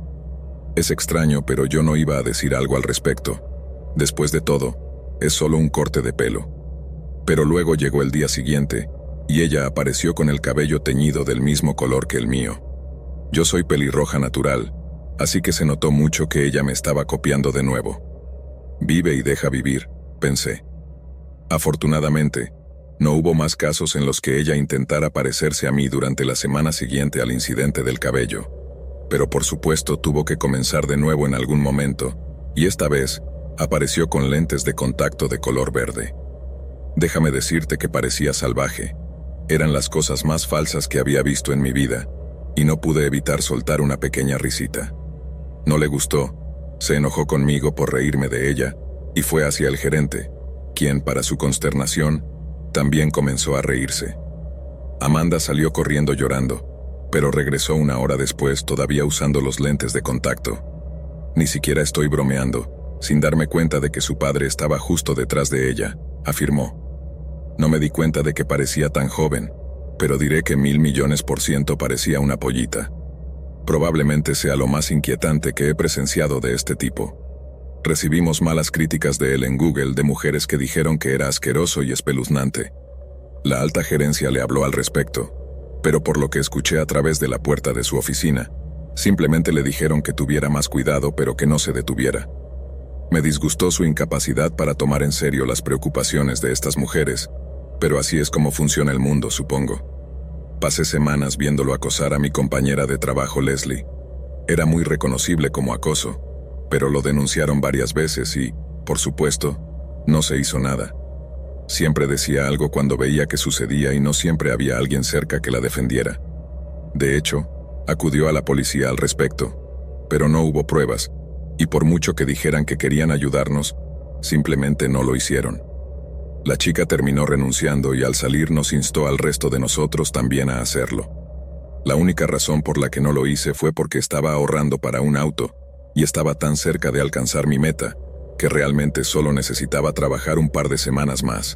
Es extraño, pero yo no iba a decir algo al respecto. Después de todo, es solo un corte de pelo. Pero luego llegó el día siguiente, y ella apareció con el cabello teñido del mismo color que el mío. Yo soy pelirroja natural, así que se notó mucho que ella me estaba copiando de nuevo. Vive y deja vivir, pensé. Afortunadamente, no hubo más casos en los que ella intentara parecerse a mí durante la semana siguiente al incidente del cabello. Pero por supuesto tuvo que comenzar de nuevo en algún momento, y esta vez apareció con lentes de contacto de color verde. Déjame decirte que parecía salvaje. Eran las cosas más falsas que había visto en mi vida, y no pude evitar soltar una pequeña risita. No le gustó, se enojó conmigo por reírme de ella, y fue hacia el gerente, quien, para su consternación, también comenzó a reírse. Amanda salió corriendo llorando, pero regresó una hora después todavía usando los lentes de contacto. Ni siquiera estoy bromeando, sin darme cuenta de que su padre estaba justo detrás de ella, afirmó. No me di cuenta de que parecía tan joven, pero diré que 1000.000.000% parecía una pollita. Probablemente sea lo más inquietante que he presenciado de este tipo. Recibimos malas críticas de él en Google de mujeres que dijeron que era asqueroso y espeluznante. La alta gerencia le habló al respecto, pero por lo que escuché a través de la puerta de su oficina, simplemente le dijeron que tuviera más cuidado pero que no se detuviera. Me disgustó su incapacidad para tomar en serio las preocupaciones de estas mujeres, pero así es como funciona el mundo, supongo. Pasé semanas viéndolo acosar a mi compañera de trabajo Leslie. Era muy reconocible como acoso, pero lo denunciaron varias veces y, por supuesto, no se hizo nada. Siempre decía algo cuando veía que sucedía y no siempre había alguien cerca que la defendiera. De hecho, acudió a la policía al respecto, pero no hubo pruebas, y por mucho que dijeran que querían ayudarnos, simplemente no lo hicieron. La chica terminó renunciando y al salir nos instó al resto de nosotros también a hacerlo. La única razón por la que no lo hice fue porque estaba ahorrando para un auto y estaba tan cerca de alcanzar mi meta que realmente solo necesitaba trabajar un par de semanas más.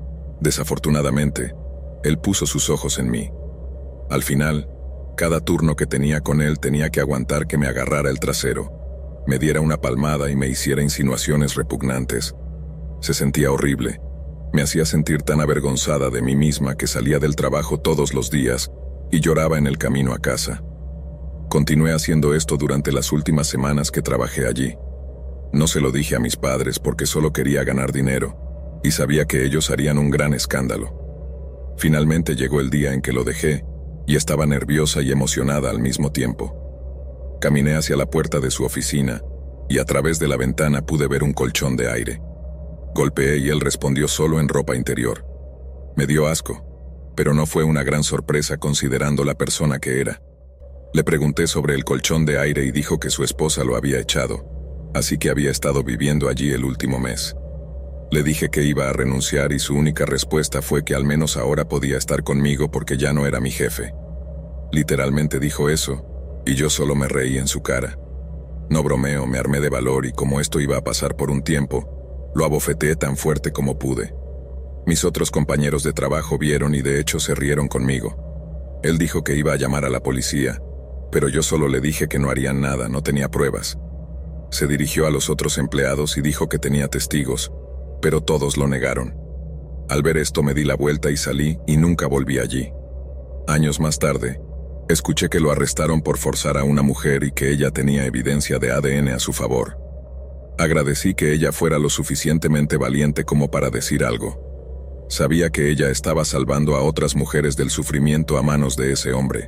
Desafortunadamente, él puso sus ojos en mí. Al final, cada turno que tenía con él tenía que aguantar que me agarrara el trasero, me diera una palmada y me hiciera insinuaciones repugnantes. Se sentía horrible. Me hacía sentir tan avergonzada de mí misma que salía del trabajo todos los días y lloraba en el camino a casa. Continué haciendo esto durante las últimas semanas que trabajé allí. No se lo dije a mis padres porque solo quería ganar dinero y sabía que ellos harían un gran escándalo. Finalmente llegó el día en que lo dejé y estaba nerviosa y emocionada al mismo tiempo. Caminé hacia la puerta de su oficina y a través de la ventana pude ver un colchón de aire. Golpeé y él respondió solo en ropa interior. Me dio asco, pero no fue una gran sorpresa considerando la persona que era. Le pregunté sobre el colchón de aire y dijo que su esposa lo había echado, así que había estado viviendo allí el último mes. Le dije que iba a renunciar y su única respuesta fue que al menos ahora podía estar conmigo porque ya no era mi jefe. Literalmente dijo eso, y yo solo me reí en su cara. No bromeo, me armé de valor y como esto iba a pasar por un tiempo, lo abofeteé tan fuerte como pude. Mis otros compañeros de trabajo vieron y de hecho se rieron conmigo. Él dijo que iba a llamar a la policía, pero yo solo le dije que no harían nada, no tenía pruebas. Se dirigió a los otros empleados y dijo que tenía testigos, pero todos lo negaron. Al ver esto me di la vuelta y salí y nunca volví allí. Años más tarde, escuché que lo arrestaron por forzar a una mujer y que ella tenía evidencia de ADN a su favor. Agradecí que ella fuera lo suficientemente valiente como para decir algo. Sabía que ella estaba salvando a otras mujeres del sufrimiento a manos de ese hombre.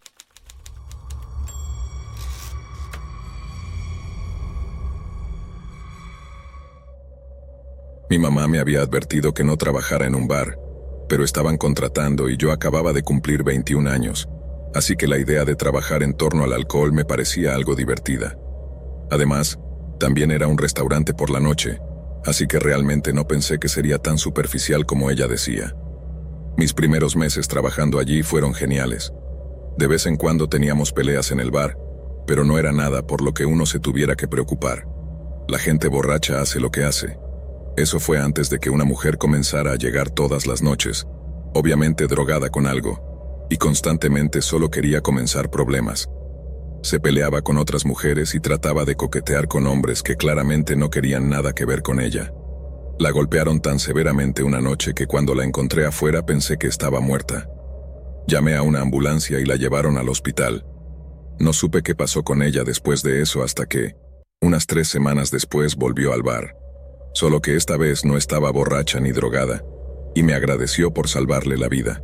Mi mamá me había advertido que no trabajara en un bar, pero estaban contratando y yo acababa de cumplir 21 años, así que la idea de trabajar en torno al alcohol me parecía algo divertida. Además, también era un restaurante por la noche, así que realmente no pensé que sería tan superficial como ella decía. Mis primeros meses trabajando allí fueron geniales. De vez en cuando teníamos peleas en el bar, pero no era nada por lo que uno se tuviera que preocupar. La gente borracha hace lo que hace. Eso fue antes de que una mujer comenzara a llegar todas las noches, obviamente drogada con algo, y constantemente solo quería comenzar problemas. Se peleaba con otras mujeres y trataba de coquetear con hombres que claramente no querían nada que ver con ella. La golpearon tan severamente una noche que cuando la encontré afuera pensé que estaba muerta. Llamé a una ambulancia y la llevaron al hospital. No supe qué pasó con ella después de eso hasta que, unas 3 semanas después, volvió al bar. Solo que esta vez no estaba borracha ni drogada, y me agradeció por salvarle la vida.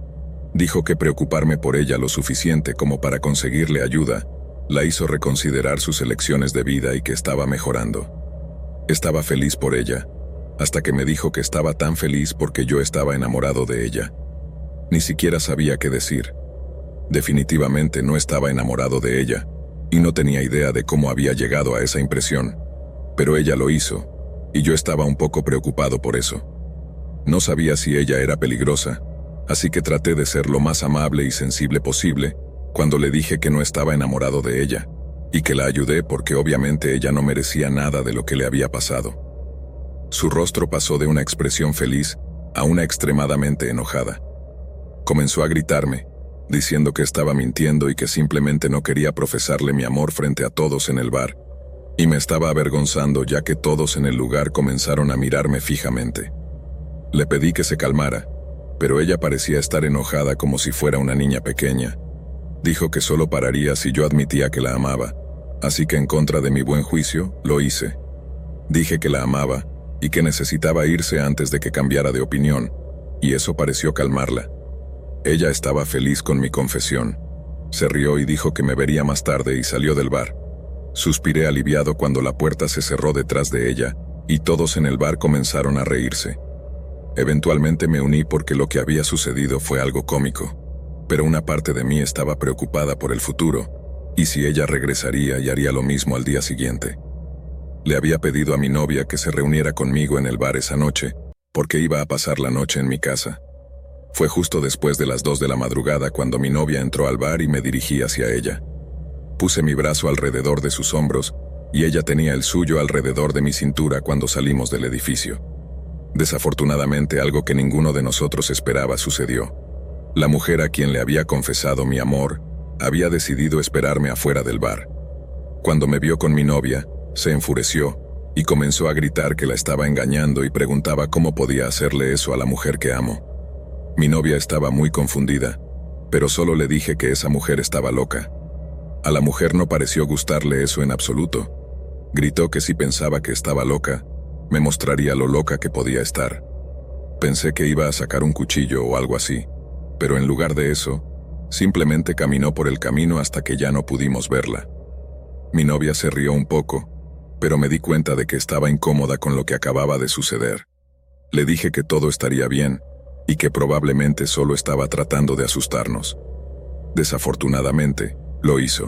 Dijo que preocuparme por ella lo suficiente como para conseguirle ayuda la hizo reconsiderar sus elecciones de vida y que estaba mejorando. Estaba feliz por ella, hasta que me dijo que estaba tan feliz porque yo estaba enamorado de ella. Ni siquiera sabía qué decir. Definitivamente no estaba enamorado de ella, y no tenía idea de cómo había llegado a esa impresión, pero ella lo hizo, y yo estaba un poco preocupado por eso. No sabía si ella era peligrosa, así que traté de ser lo más amable y sensible posible cuando le dije que no estaba enamorado de ella, y que la ayudé porque obviamente ella no merecía nada de lo que le había pasado. Su rostro pasó de una expresión feliz a una extremadamente enojada. Comenzó a gritarme, diciendo que estaba mintiendo y que simplemente no quería profesarle mi amor frente a todos en el bar, y me estaba avergonzando ya que todos en el lugar comenzaron a mirarme fijamente. Le pedí que se calmara, pero ella parecía estar enojada como si fuera una niña pequeña. Dijo que solo pararía si yo admitía que la amaba, así que en contra de mi buen juicio, lo hice. Dije que la amaba y que necesitaba irse antes de que cambiara de opinión, y eso pareció calmarla. Ella estaba feliz con mi confesión. Se rió y dijo que me vería más tarde y salió del bar. Suspiré aliviado cuando la puerta se cerró detrás de ella, y todos en el bar comenzaron a reírse. Eventualmente me uní porque lo que había sucedido fue algo cómico, pero una parte de mí estaba preocupada por el futuro, y si ella regresaría y haría lo mismo al día siguiente. Le había pedido a mi novia que se reuniera conmigo en el bar esa noche, porque iba a pasar la noche en mi casa. Fue justo después de las 2 de la madrugada cuando mi novia entró al bar y me dirigí hacia ella. Puse mi brazo alrededor de sus hombros y ella tenía el suyo alrededor de mi cintura cuando salimos del edificio. Desafortunadamente, algo que ninguno de nosotros esperaba sucedió. La mujer a quien le había confesado mi amor había decidido esperarme afuera del bar. Cuando me vio con mi novia, se enfureció y comenzó a gritar que la estaba engañando y preguntaba cómo podía hacerle eso a la mujer que amo. Mi novia estaba muy confundida, pero solo le dije que esa mujer estaba loca. A la mujer no pareció gustarle eso en absoluto. Gritó que si pensaba que estaba loca, me mostraría lo loca que podía estar. Pensé que iba a sacar un cuchillo o algo así, pero en lugar de eso, simplemente caminó por el camino hasta que ya no pudimos verla. Mi novia se rió un poco, pero me di cuenta de que estaba incómoda con lo que acababa de suceder. Le dije que todo estaría bien y que probablemente solo estaba tratando de asustarnos. Desafortunadamente, lo hizo.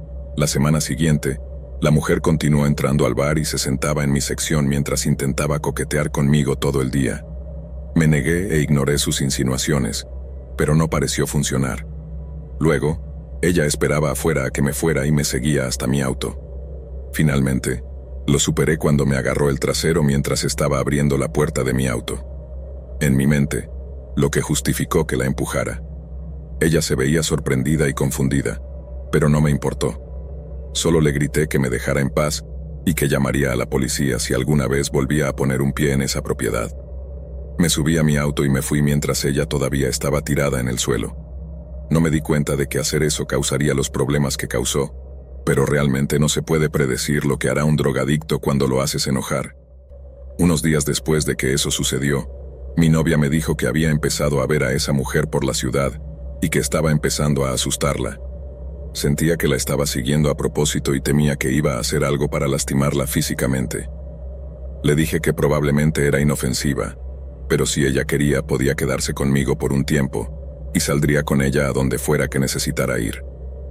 La semana siguiente, la mujer continuó entrando al bar y se sentaba en mi sección mientras intentaba coquetear conmigo todo el día. Me negué e ignoré sus insinuaciones, pero no pareció funcionar. Luego, ella esperaba afuera a que me fuera y me seguía hasta mi auto. Finalmente, lo superé cuando me agarró el trasero mientras estaba abriendo la puerta de mi auto. En mi mente, lo que justificó que la empujara. Ella se veía sorprendida y confundida, pero no me importó. Solo le grité que me dejara en paz y que llamaría a la policía si alguna vez volvía a poner un pie en esa propiedad. Me subí a mi auto y me fui mientras ella todavía estaba tirada en el suelo. No me di cuenta de que hacer eso causaría los problemas que causó, pero realmente no se puede predecir lo que hará un drogadicto cuando lo haces enojar. Unos días después de que eso sucedió, mi novia me dijo que había empezado a ver a esa mujer por la ciudad y que estaba empezando a asustarla. Sentía que la estaba siguiendo a propósito y temía que iba a hacer algo para lastimarla físicamente. Le dije que probablemente era inofensiva, pero si ella quería podía quedarse conmigo por un tiempo y saldría con ella a donde fuera que necesitara ir.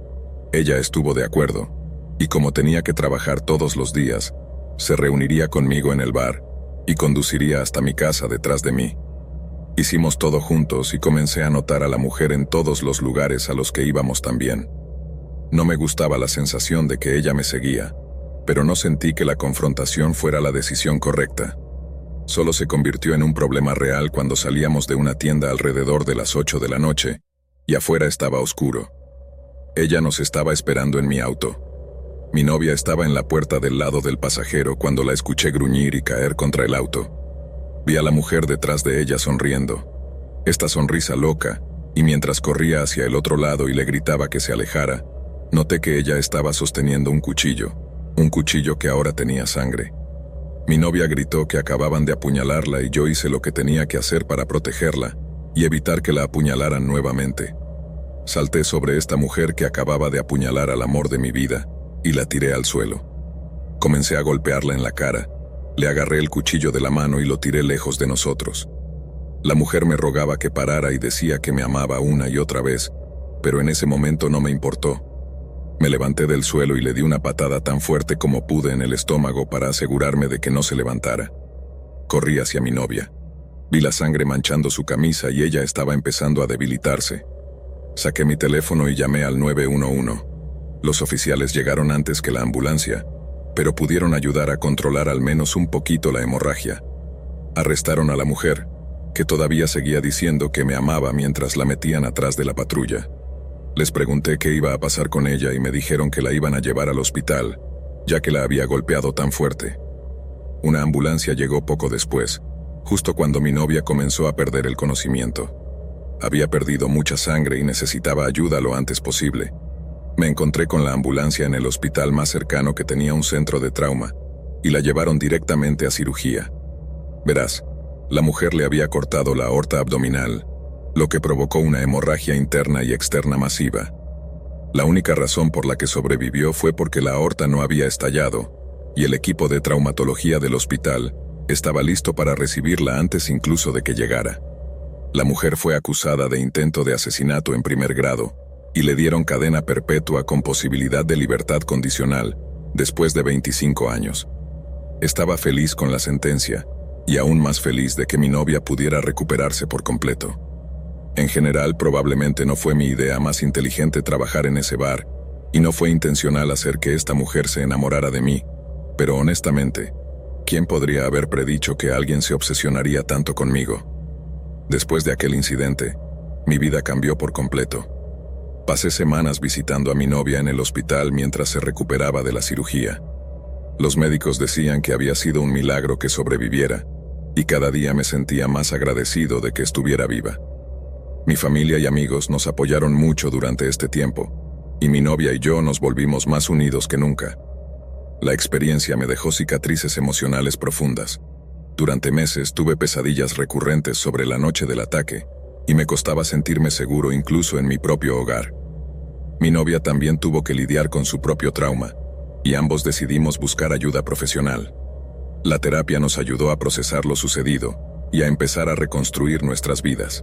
Ella estuvo de acuerdo, y como tenía que trabajar todos los días, se reuniría conmigo en el bar y conduciría hasta mi casa detrás de mí. Hicimos todo juntos y comencé a notar a la mujer en todos los lugares a los que íbamos también. No me gustaba la sensación de que ella me seguía, pero no sentí que la confrontación fuera la decisión correcta. Solo se convirtió en un problema real cuando salíamos de una tienda alrededor de las 8 de la noche, y afuera estaba oscuro. Ella nos estaba esperando en mi auto. Mi novia estaba en la puerta del lado del pasajero cuando la escuché gruñir y caer contra el auto. Vi a la mujer detrás de ella sonriendo. Esta sonrisa loca, y mientras corría hacia el otro lado y le gritaba que se alejara, noté que ella estaba sosteniendo un cuchillo que ahora tenía sangre. Mi novia gritó que acababan de apuñalarla y yo hice lo que tenía que hacer para protegerla y evitar que la apuñalaran nuevamente. Salté sobre esta mujer que acababa de apuñalar al amor de mi vida y la tiré al suelo. Comencé a golpearla en la cara, le agarré el cuchillo de la mano y lo tiré lejos de nosotros. La mujer me rogaba que parara y decía que me amaba una y otra vez, pero en ese momento no me importó. Me levanté del suelo y le di una patada tan fuerte como pude en el estómago para asegurarme de que no se levantara. Corrí hacia mi novia. Vi la sangre manchando su camisa y ella estaba empezando a debilitarse. Saqué mi teléfono y llamé al 911. Los oficiales llegaron antes que la ambulancia, pero pudieron ayudar a controlar al menos un poquito la hemorragia. Arrestaron a la mujer, que todavía seguía diciendo que me amaba mientras la metían atrás de la patrulla. Les pregunté qué iba a pasar con ella y me dijeron que la iban a llevar al hospital, ya que la había golpeado tan fuerte. Una ambulancia llegó poco después, justo cuando mi novia comenzó a perder el conocimiento. Había perdido mucha sangre y necesitaba ayuda lo antes posible. Me encontré con la ambulancia en el hospital más cercano que tenía un centro de trauma, y la llevaron directamente a cirugía. Verás, la mujer le había cortado la aorta abdominal, lo que provocó una hemorragia interna y externa masiva. La única razón por la que sobrevivió fue porque la aorta no había estallado, y el equipo de traumatología del hospital estaba listo para recibirla antes incluso de que llegara. La mujer fue acusada de intento de asesinato en primer grado, y le dieron cadena perpetua con posibilidad de libertad condicional, después de 25 años. Estaba feliz con la sentencia, y aún más feliz de que mi novia pudiera recuperarse por completo. En general, probablemente no fue mi idea más inteligente trabajar en ese bar, y no fue intencional hacer que esta mujer se enamorara de mí, pero honestamente, ¿quién podría haber predicho que alguien se obsesionaría tanto conmigo? Después de aquel incidente, mi vida cambió por completo. Pasé semanas visitando a mi novia en el hospital mientras se recuperaba de la cirugía. Los médicos decían que había sido un milagro que sobreviviera, y cada día me sentía más agradecido de que estuviera viva. Mi familia y amigos nos apoyaron mucho durante este tiempo, y mi novia y yo nos volvimos más unidos que nunca. La experiencia me dejó cicatrices emocionales profundas. Durante meses tuve pesadillas recurrentes sobre la noche del ataque, y me costaba sentirme seguro incluso en mi propio hogar. Mi novia también tuvo que lidiar con su propio trauma, y ambos decidimos buscar ayuda profesional. La terapia nos ayudó a procesar lo sucedido y a empezar a reconstruir nuestras vidas.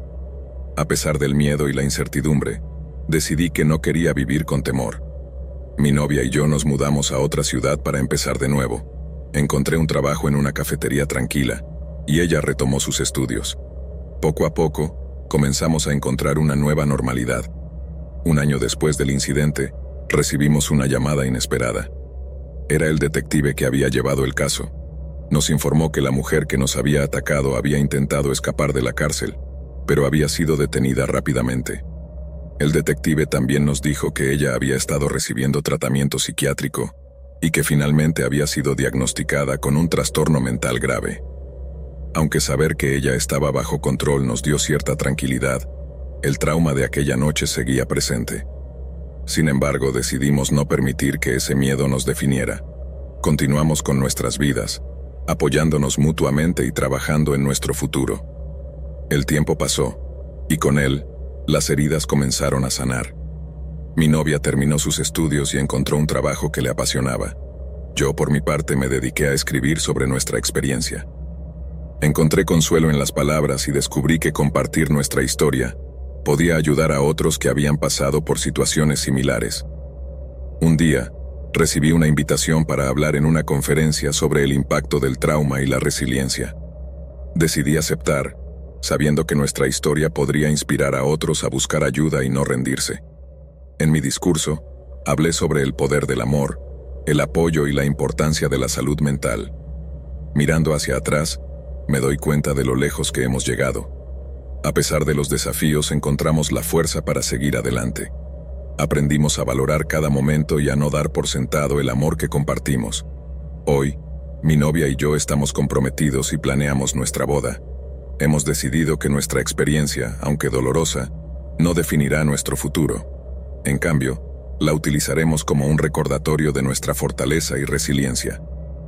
A pesar del miedo y la incertidumbre, decidí que no quería vivir con temor. Mi novia y yo nos mudamos a otra ciudad para empezar de nuevo. Encontré un trabajo en una cafetería tranquila, y ella retomó sus estudios. Poco a poco, comenzamos a encontrar una nueva normalidad. Un año después del incidente, recibimos una llamada inesperada. Era el detective que había llevado el caso. Nos informó que la mujer que nos había atacado había intentado escapar de la cárcel, pero había sido detenida rápidamente. El detective también nos dijo que ella había estado recibiendo tratamiento psiquiátrico y que finalmente había sido diagnosticada con un trastorno mental grave. Aunque saber que ella estaba bajo control nos dio cierta tranquilidad, el trauma de aquella noche seguía presente. Sin embargo, decidimos no permitir que ese miedo nos definiera. Continuamos con nuestras vidas, apoyándonos mutuamente y trabajando en nuestro futuro. El tiempo pasó, y con él, las heridas comenzaron a sanar. Mi novia terminó sus estudios y encontró un trabajo que le apasionaba. Yo, por mi parte, me dediqué a escribir sobre nuestra experiencia. Encontré consuelo en las palabras y descubrí que compartir nuestra historia podía ayudar a otros que habían pasado por situaciones similares. Un día, recibí una invitación para hablar en una conferencia sobre el impacto del trauma y la resiliencia. Decidí aceptar, sabiendo que nuestra historia podría inspirar a otros a buscar ayuda y no rendirse. En mi discurso, hablé sobre el poder del amor, el apoyo y la importancia de la salud mental. Mirando hacia atrás, me doy cuenta de lo lejos que hemos llegado. A pesar de los desafíos, encontramos la fuerza para seguir adelante. Aprendimos a valorar cada momento y a no dar por sentado el amor que compartimos. Hoy, mi novia y yo estamos comprometidos y planeamos nuestra boda. Hemos decidido que nuestra experiencia, aunque dolorosa, no definirá nuestro futuro. En cambio, la utilizaremos como un recordatorio de nuestra fortaleza y resiliencia.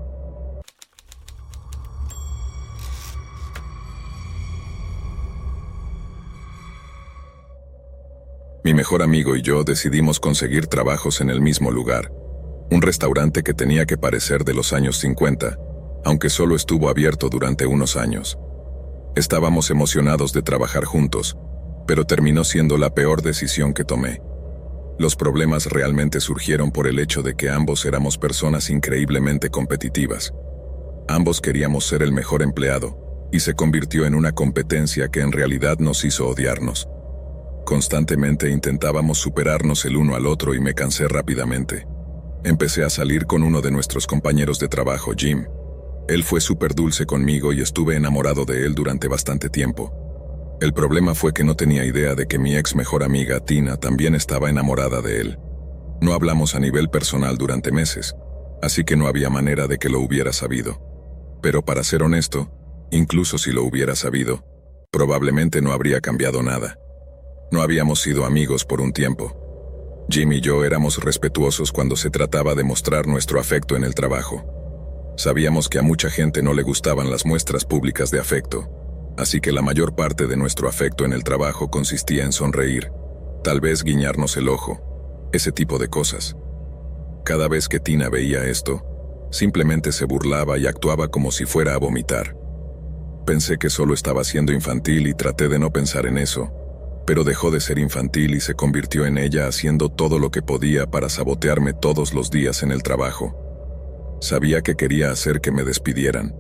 Mi mejor amigo y yo decidimos conseguir trabajos en el mismo lugar, un restaurante que tenía que parecer de los años 50, aunque solo estuvo abierto durante unos años. Estábamos emocionados de trabajar juntos, pero terminó siendo la peor decisión que tomé. Los problemas realmente surgieron por el hecho de que ambos éramos personas increíblemente competitivas. Ambos queríamos ser el mejor empleado, y se convirtió en una competencia que en realidad nos hizo odiarnos. Constantemente intentábamos superarnos el uno al otro y me cansé rápidamente. Empecé a salir con uno de nuestros compañeros de trabajo, Jim. Él fue súper dulce conmigo y estuve enamorado de él durante bastante tiempo. El problema fue que no tenía idea de que mi ex mejor amiga, Tina, también estaba enamorada de él. No hablamos a nivel personal durante meses, así que no había manera de que lo hubiera sabido. Pero para ser honesto, incluso si lo hubiera sabido, probablemente no habría cambiado nada. No habíamos sido amigos por un tiempo. Jim y yo éramos respetuosos cuando se trataba de mostrar nuestro afecto en el trabajo. Sabíamos que a mucha gente no le gustaban las muestras públicas de afecto, así que la mayor parte de nuestro afecto en el trabajo consistía en sonreír, tal vez guiñarnos el ojo, ese tipo de cosas. Cada vez que Tina veía esto, simplemente se burlaba y actuaba como si fuera a vomitar. Pensé que solo estaba siendo infantil y traté de no pensar en eso, pero dejó de ser infantil y se convirtió en ella haciendo todo lo que podía para sabotearme todos los días en el trabajo. Sabía que quería hacer que me despidieran,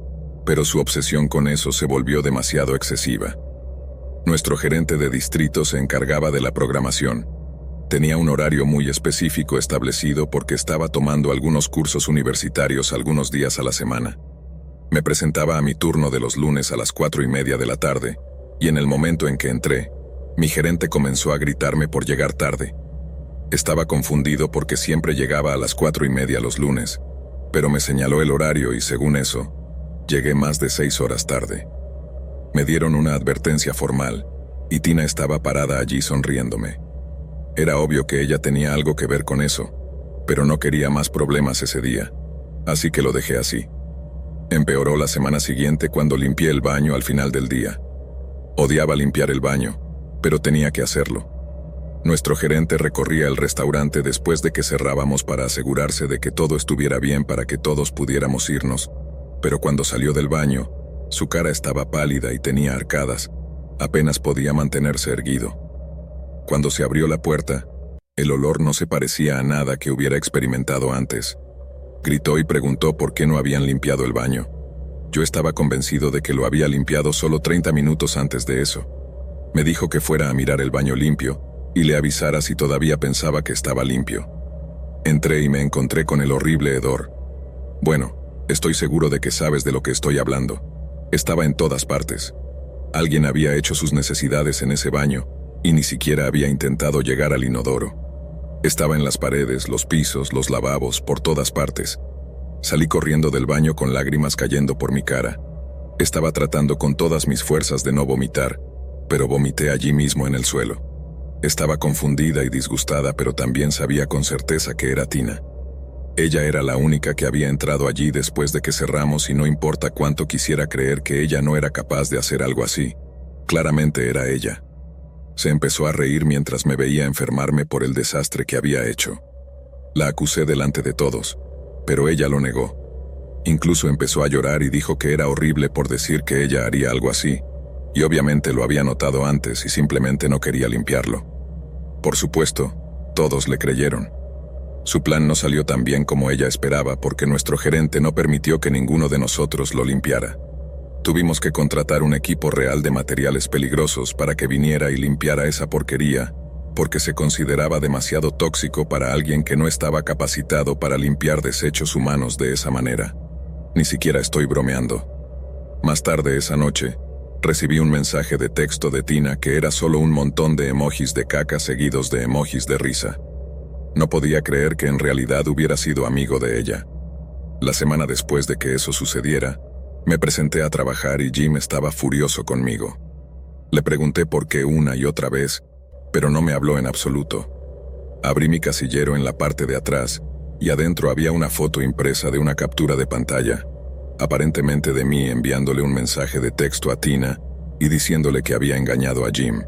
pero su obsesión con eso se volvió demasiado excesiva. Nuestro gerente de distrito se encargaba de la programación. Tenía un horario muy específico establecido porque estaba tomando algunos cursos universitarios algunos días a la semana. Me presentaba a mi turno de los lunes a las 4:30 de la tarde, y en el momento en que entré, mi gerente comenzó a gritarme por llegar tarde. Estaba confundido porque siempre llegaba a las 4:30 los lunes, pero me señaló el horario y según eso, llegué más de 6 horas tarde. Me dieron una advertencia formal, y Tina estaba parada allí sonriéndome. Era obvio que ella tenía algo que ver con eso, pero no quería más problemas ese día, así que lo dejé así. Empeoró la semana siguiente cuando limpié el baño al final del día. Odiaba limpiar el baño, pero tenía que hacerlo. Nuestro gerente recorría el restaurante después de que cerrábamos para asegurarse de que todo estuviera bien para que todos pudiéramos irnos, pero cuando salió del baño, su cara estaba pálida y tenía arcadas, apenas podía mantenerse erguido. Cuando se abrió la puerta, el olor no se parecía a nada que hubiera experimentado antes. Gritó y preguntó por qué no habían limpiado el baño. Yo estaba convencido de que lo había limpiado solo 30 minutos antes de eso. Me dijo que fuera a mirar el baño limpio y le avisara si todavía pensaba que estaba limpio. Entré y me encontré con el horrible hedor. Bueno, estoy seguro de que sabes de lo que estoy hablando. Estaba en todas partes. Alguien había hecho sus necesidades en ese baño y ni siquiera había intentado llegar al inodoro. Estaba en las paredes, los pisos, los lavabos, por todas partes. Salí corriendo del baño con lágrimas cayendo por mi cara. Estaba tratando con todas mis fuerzas de no vomitar, pero vomité allí mismo en el suelo. Estaba confundida y disgustada, pero también sabía con certeza que era Tina. Ella era la única que había entrado allí después de que cerramos y no importa cuánto quisiera creer que ella no era capaz de hacer algo así, claramente era ella. Se empezó a reír mientras me veía enfermarme por el desastre que había hecho. La acusé delante de todos, pero ella lo negó. Incluso empezó a llorar y dijo que era horrible por decir que ella haría algo así, y obviamente lo había notado antes y simplemente no quería limpiarlo. Por supuesto, todos le creyeron. Su plan no salió tan bien como ella esperaba porque nuestro gerente no permitió que ninguno de nosotros lo limpiara. Tuvimos que contratar un equipo real de materiales peligrosos para que viniera y limpiara esa porquería, porque se consideraba demasiado tóxico para alguien que no estaba capacitado para limpiar desechos humanos de esa manera. Ni siquiera estoy bromeando. Más tarde esa noche, recibí un mensaje de texto de Tina que era solo un montón de emojis de caca seguidos de emojis de risa. No podía creer que en realidad hubiera sido amigo de ella. La semana después de que eso sucediera, me presenté a trabajar y Jim estaba furioso conmigo. Le pregunté por qué una y otra vez, pero no me habló en absoluto. Abrí mi casillero en la parte de atrás y adentro había una foto impresa de una captura de pantalla, aparentemente de mí enviándole un mensaje de texto a Tina y diciéndole que había engañado a Jim.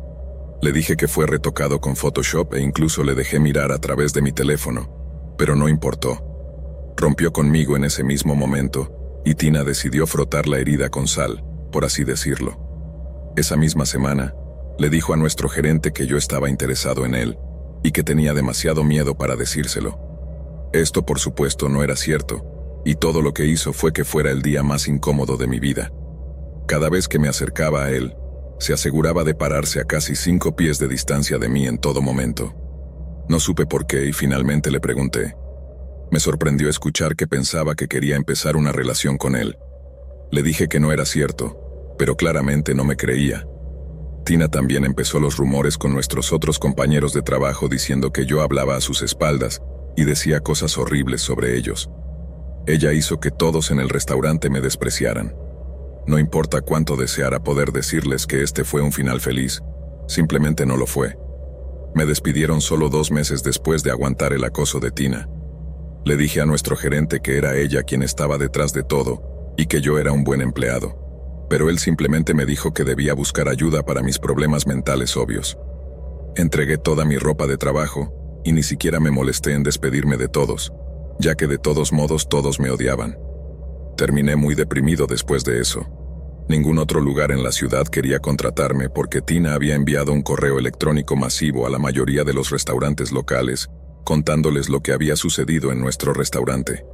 Le dije que fue retocado con Photoshop e incluso le dejé mirar a través de mi teléfono, pero no importó. Rompió conmigo en ese mismo momento y Tina decidió frotar la herida con sal, por así decirlo. Esa misma semana, le dijo a nuestro gerente que yo estaba interesado en él y que tenía demasiado miedo para decírselo. Esto, por supuesto, no era cierto, y todo lo que hizo fue que fuera el día más incómodo de mi vida. Cada vez que me acercaba a él, se aseguraba de pararse a casi 5 pies de distancia de mí en todo momento. No supe por qué y finalmente le pregunté. Me sorprendió escuchar que pensaba que quería empezar una relación con él. Le dije que no era cierto, pero claramente no me creía. Tina también empezó los rumores con nuestros otros compañeros de trabajo diciendo que yo hablaba a sus espaldas y decía cosas horribles sobre ellos. Ella hizo que todos en el restaurante me despreciaran. No importa cuánto deseara poder decirles que este fue un final feliz, simplemente no lo fue. Me despidieron solo 2 meses después de aguantar el acoso de Tina. Le dije a nuestro gerente que era ella quien estaba detrás de todo y que yo era un buen empleado, pero él simplemente me dijo que debía buscar ayuda para mis problemas mentales obvios. Entregué toda mi ropa de trabajo y ni siquiera me molesté en despedirme de todos, ya que de todos modos todos me odiaban. Terminé muy deprimido después de eso. Ningún otro lugar en la ciudad quería contratarme porque Tina había enviado un correo electrónico masivo a la mayoría de los restaurantes locales, contándoles lo que había sucedido en nuestro restaurante.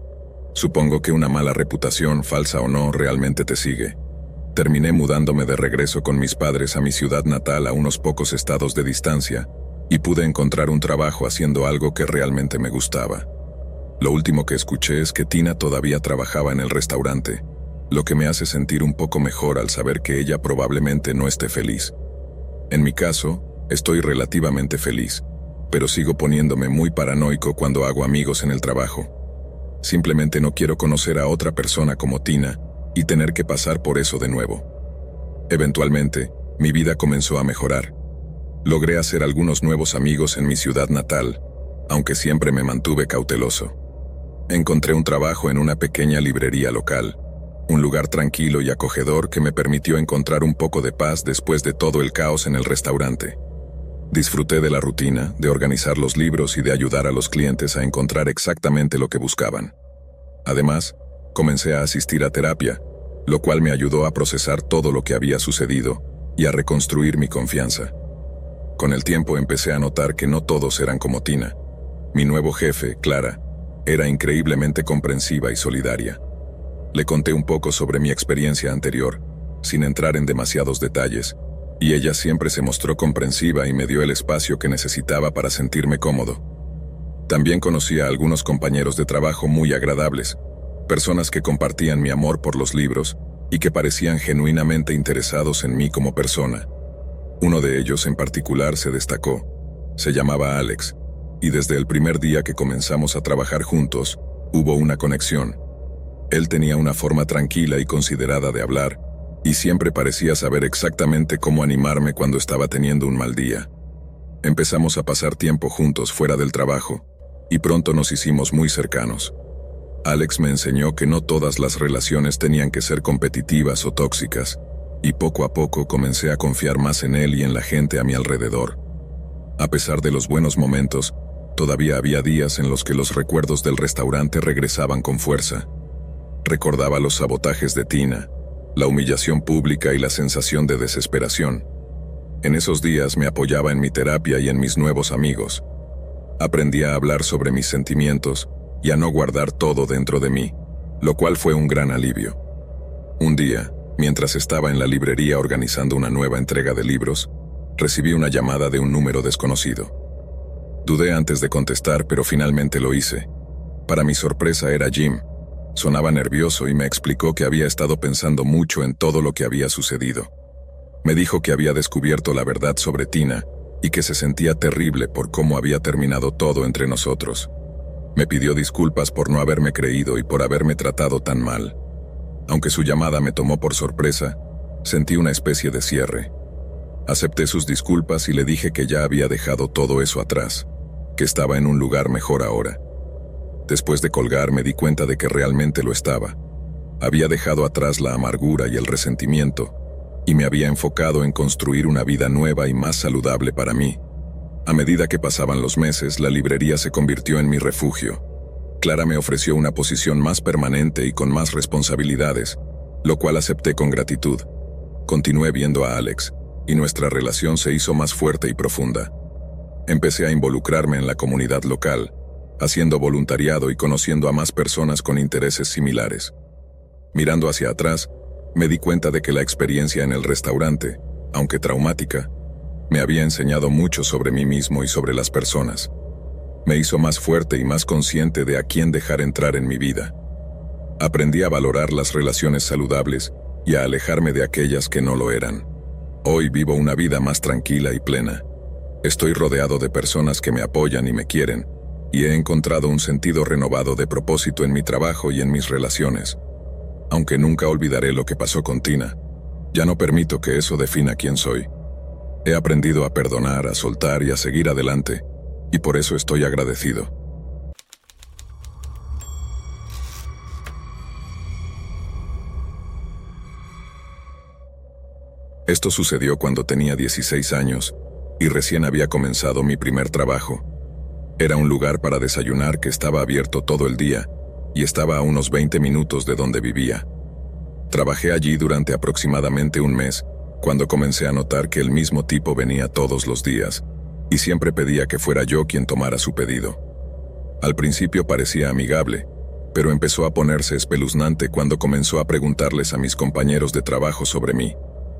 Supongo que una mala reputación, falsa o no, realmente te sigue. Terminé mudándome de regreso con mis padres a mi ciudad natal a unos pocos estados de distancia, y pude encontrar un trabajo haciendo algo que realmente me gustaba. Lo último que escuché es que Tina todavía trabajaba en el restaurante, lo que me hace sentir un poco mejor al saber que ella probablemente no esté feliz. En mi caso, estoy relativamente feliz, pero sigo poniéndome muy paranoico cuando hago amigos en el trabajo. Simplemente no quiero conocer a otra persona como Tina y tener que pasar por eso de nuevo. Eventualmente, mi vida comenzó a mejorar. Logré hacer algunos nuevos amigos en mi ciudad natal, aunque siempre me mantuve cauteloso. Encontré un trabajo en una pequeña librería local, un lugar tranquilo y acogedor que me permitió encontrar un poco de paz después de todo el caos en el restaurante. Disfruté de la rutina, de organizar los libros y de ayudar a los clientes a encontrar exactamente lo que buscaban. Además, comencé a asistir a terapia, lo cual me ayudó a procesar todo lo que había sucedido y a reconstruir mi confianza. Con el tiempo empecé a notar que no todos eran como Tina. Mi nuevo jefe, Clara, era increíblemente comprensiva y solidaria. Le conté un poco sobre mi experiencia anterior, sin entrar en demasiados detalles, y ella siempre se mostró comprensiva y me dio el espacio que necesitaba para sentirme cómodo. También conocí a algunos compañeros de trabajo muy agradables, personas que compartían mi amor por los libros y que parecían genuinamente interesados en mí como persona. Uno de ellos en particular se destacó. Se llamaba Alex, y desde el primer día que comenzamos a trabajar juntos, hubo una conexión. Él tenía una forma tranquila y considerada de hablar, y siempre parecía saber exactamente cómo animarme cuando estaba teniendo un mal día. Empezamos a pasar tiempo juntos fuera del trabajo, y pronto nos hicimos muy cercanos. Alex me enseñó que no todas las relaciones tenían que ser competitivas o tóxicas, y poco a poco comencé a confiar más en él y en la gente a mi alrededor. A pesar de los buenos momentos, todavía había días en los que los recuerdos del restaurante regresaban con fuerza. Recordaba los sabotajes de Tina, la humillación pública y la sensación de desesperación. En esos días me apoyaba en mi terapia y en mis nuevos amigos. Aprendí a hablar sobre mis sentimientos y a no guardar todo dentro de mí, lo cual fue un gran alivio. Un día, mientras estaba en la librería organizando una nueva entrega de libros, recibí una llamada de un número desconocido. Dudé antes de contestar, pero finalmente lo hice. Para mi sorpresa era Jim. Sonaba nervioso y me explicó que había estado pensando mucho en todo lo que había sucedido. Me dijo que había descubierto la verdad sobre Tina y que se sentía terrible por cómo había terminado todo entre nosotros. Me pidió disculpas por no haberme creído y por haberme tratado tan mal. Aunque su llamada me tomó por sorpresa, sentí una especie de cierre. Acepté sus disculpas y le dije que ya había dejado todo eso atrás, que estaba en un lugar mejor ahora. Después de colgar me di cuenta de que realmente lo estaba. Había dejado atrás la amargura y el resentimiento, y me había enfocado en construir una vida nueva y más saludable para mí. A medida que pasaban los meses, la librería se convirtió en mi refugio. Clara me ofreció una posición más permanente y con más responsabilidades, lo cual acepté con gratitud. Continué viendo a Alex, y nuestra relación se hizo más fuerte y profunda. Empecé a involucrarme en la comunidad local, haciendo voluntariado y conociendo a más personas con intereses similares. Mirando hacia atrás, me di cuenta de que la experiencia en el restaurante, aunque traumática, me había enseñado mucho sobre mí mismo y sobre las personas. Me hizo más fuerte y más consciente de a quién dejar entrar en mi vida. Aprendí a valorar las relaciones saludables y a alejarme de aquellas que no lo eran. Hoy vivo una vida más tranquila y plena. Estoy rodeado de personas que me apoyan y me quieren, y he encontrado un sentido renovado de propósito en mi trabajo y en mis relaciones. Aunque nunca olvidaré lo que pasó con Tina, ya no permito que eso defina quién soy. He aprendido a perdonar, a soltar y a seguir adelante, y por eso estoy agradecido. Esto sucedió cuando tenía 16 años y recién había comenzado mi primer trabajo. Era un lugar para desayunar que estaba abierto todo el día y estaba a unos 20 minutos de donde vivía. Trabajé allí durante aproximadamente un mes, cuando comencé a notar que el mismo tipo venía todos los días y siempre pedía que fuera yo quien tomara su pedido. Al principio parecía amigable, pero empezó a ponerse espeluznante cuando comenzó a preguntarles a mis compañeros de trabajo sobre mí.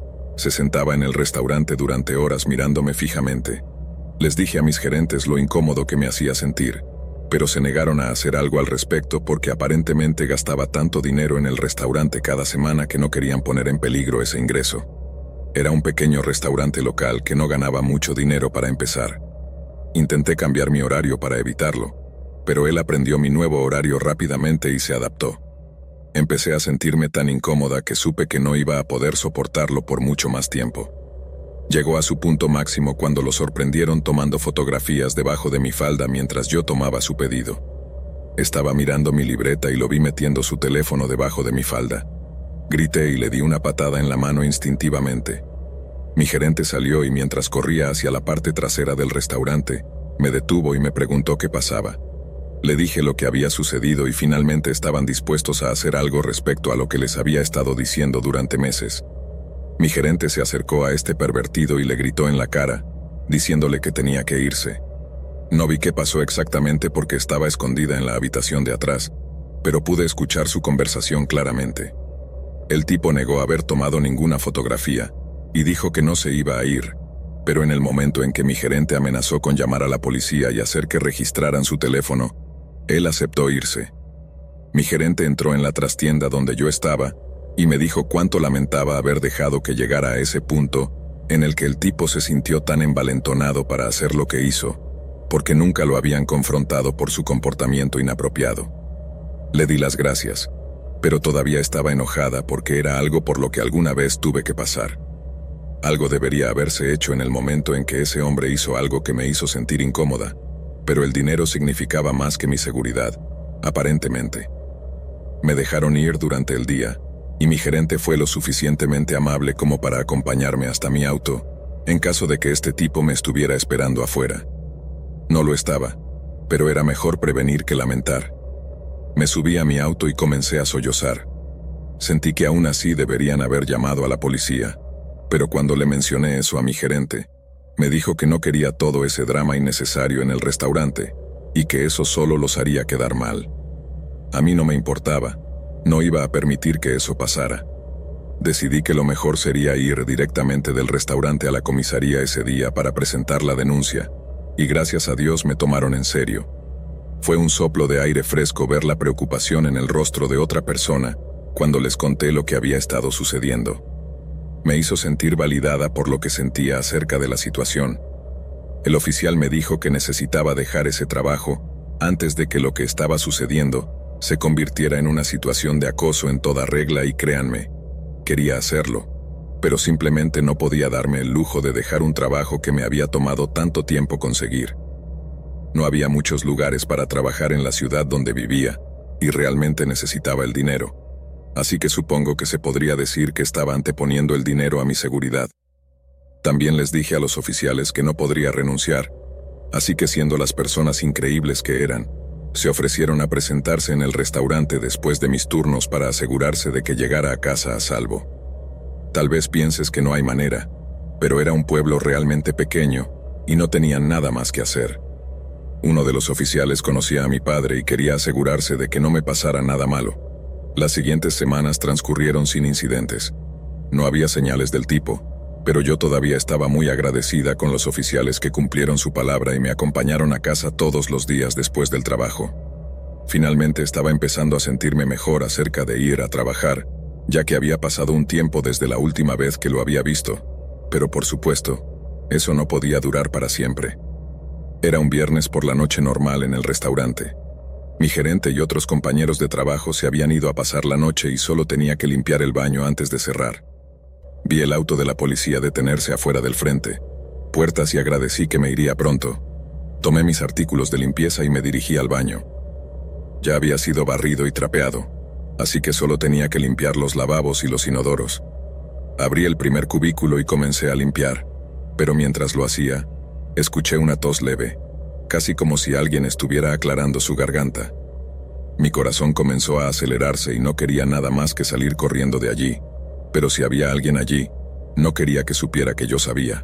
Se sentaba en el restaurante durante horas mirándome fijamente. Les dije a mis gerentes lo incómodo que me hacía sentir, pero se negaron a hacer algo al respecto porque aparentemente gastaba tanto dinero en el restaurante cada semana que no querían poner en peligro ese ingreso. Era un pequeño restaurante local que no ganaba mucho dinero para empezar. Intenté cambiar mi horario para evitarlo, pero él aprendió mi nuevo horario rápidamente y se adaptó. Empecé a sentirme tan incómoda que supe que no iba a poder soportarlo por mucho más tiempo. Llegó a su punto máximo cuando lo sorprendieron tomando fotografías debajo de mi falda mientras yo tomaba su pedido. Estaba mirando mi libreta y lo vi metiendo su teléfono debajo de mi falda. Grité y le di una patada en la mano instintivamente. Mi gerente salió y mientras corría hacia la parte trasera del restaurante, me detuvo y me preguntó qué pasaba. Le dije lo que había sucedido y finalmente estaban dispuestos a hacer algo respecto a lo que les había estado diciendo durante meses. Mi gerente se acercó a este pervertido y le gritó en la cara, diciéndole que tenía que irse. No vi qué pasó exactamente porque estaba escondida en la habitación de atrás, pero pude escuchar su conversación claramente. El tipo negó haber tomado ninguna fotografía y dijo que no se iba a ir, pero en el momento en que mi gerente amenazó con llamar a la policía y hacer que registraran su teléfono, él aceptó irse. Mi gerente entró en la trastienda donde yo estaba y me dijo cuánto lamentaba haber dejado que llegara a ese punto en el que el tipo se sintió tan envalentonado para hacer lo que hizo, porque nunca lo habían confrontado por su comportamiento inapropiado. Le di las gracias, pero todavía estaba enojada porque era algo por lo que alguna vez tuve que pasar. Algo debería haberse hecho en el momento en que ese hombre hizo algo que me hizo sentir incómoda, pero el dinero significaba más que mi seguridad, aparentemente. Me dejaron ir durante el día, y mi gerente fue lo suficientemente amable como para acompañarme hasta mi auto, en caso de que este tipo me estuviera esperando afuera. No lo estaba, pero era mejor prevenir que lamentar. Me subí a mi auto y comencé a sollozar. Sentí que aún así deberían haber llamado a la policía, pero cuando le mencioné eso a mi gerente, me dijo que no quería todo ese drama innecesario en el restaurante, y que eso solo los haría quedar mal. A mí no me importaba, no iba a permitir que eso pasara. Decidí que lo mejor sería ir directamente del restaurante a la comisaría ese día para presentar la denuncia, y gracias a Dios me tomaron en serio. Fue un soplo de aire fresco ver la preocupación en el rostro de otra persona cuando les conté lo que había estado sucediendo. Me hizo sentir validada por lo que sentía acerca de la situación. El oficial me dijo que necesitaba dejar ese trabajo antes de que lo que estaba sucediendo se convirtiera en una situación de acoso en toda regla y créanme, quería hacerlo, pero simplemente no podía darme el lujo de dejar un trabajo que me había tomado tanto tiempo conseguir. No había muchos lugares para trabajar en la ciudad donde vivía y realmente necesitaba el dinero, así que supongo que se podría decir que estaba anteponiendo el dinero a mi seguridad. También les dije a los oficiales que no podría renunciar, así que siendo las personas increíbles que eran, se ofrecieron a presentarse en el restaurante después de mis turnos para asegurarse de que llegara a casa a salvo. Tal vez pienses que no hay manera, pero era un pueblo realmente pequeño y no tenían nada más que hacer. Uno de los oficiales conocía a mi padre y quería asegurarse de que no me pasara nada malo. Las siguientes semanas transcurrieron sin incidentes. No había señales del tipo, pero yo todavía estaba muy agradecida con los oficiales que cumplieron su palabra y me acompañaron a casa todos los días después del trabajo. Finalmente estaba empezando a sentirme mejor acerca de ir a trabajar, ya que había pasado un tiempo desde la última vez que lo había visto, pero por supuesto, eso no podía durar para siempre. Era un viernes por la noche normal en el restaurante. Mi gerente y otros compañeros de trabajo se habían ido a pasar la noche y solo tenía que limpiar el baño antes de cerrar. Vi el auto de la policía detenerse afuera del frente, puertas y agradecí que me iría pronto. Tomé mis artículos de limpieza y me dirigí al baño. Ya había sido barrido y trapeado, así que solo tenía que limpiar los lavabos y los inodoros. Abrí el primer cubículo y comencé a limpiar, pero mientras lo hacía, escuché una tos leve, casi como si alguien estuviera aclarando su garganta. Mi corazón comenzó a acelerarse y no quería nada más que salir corriendo de allí, pero si había alguien allí, no quería que supiera que yo sabía.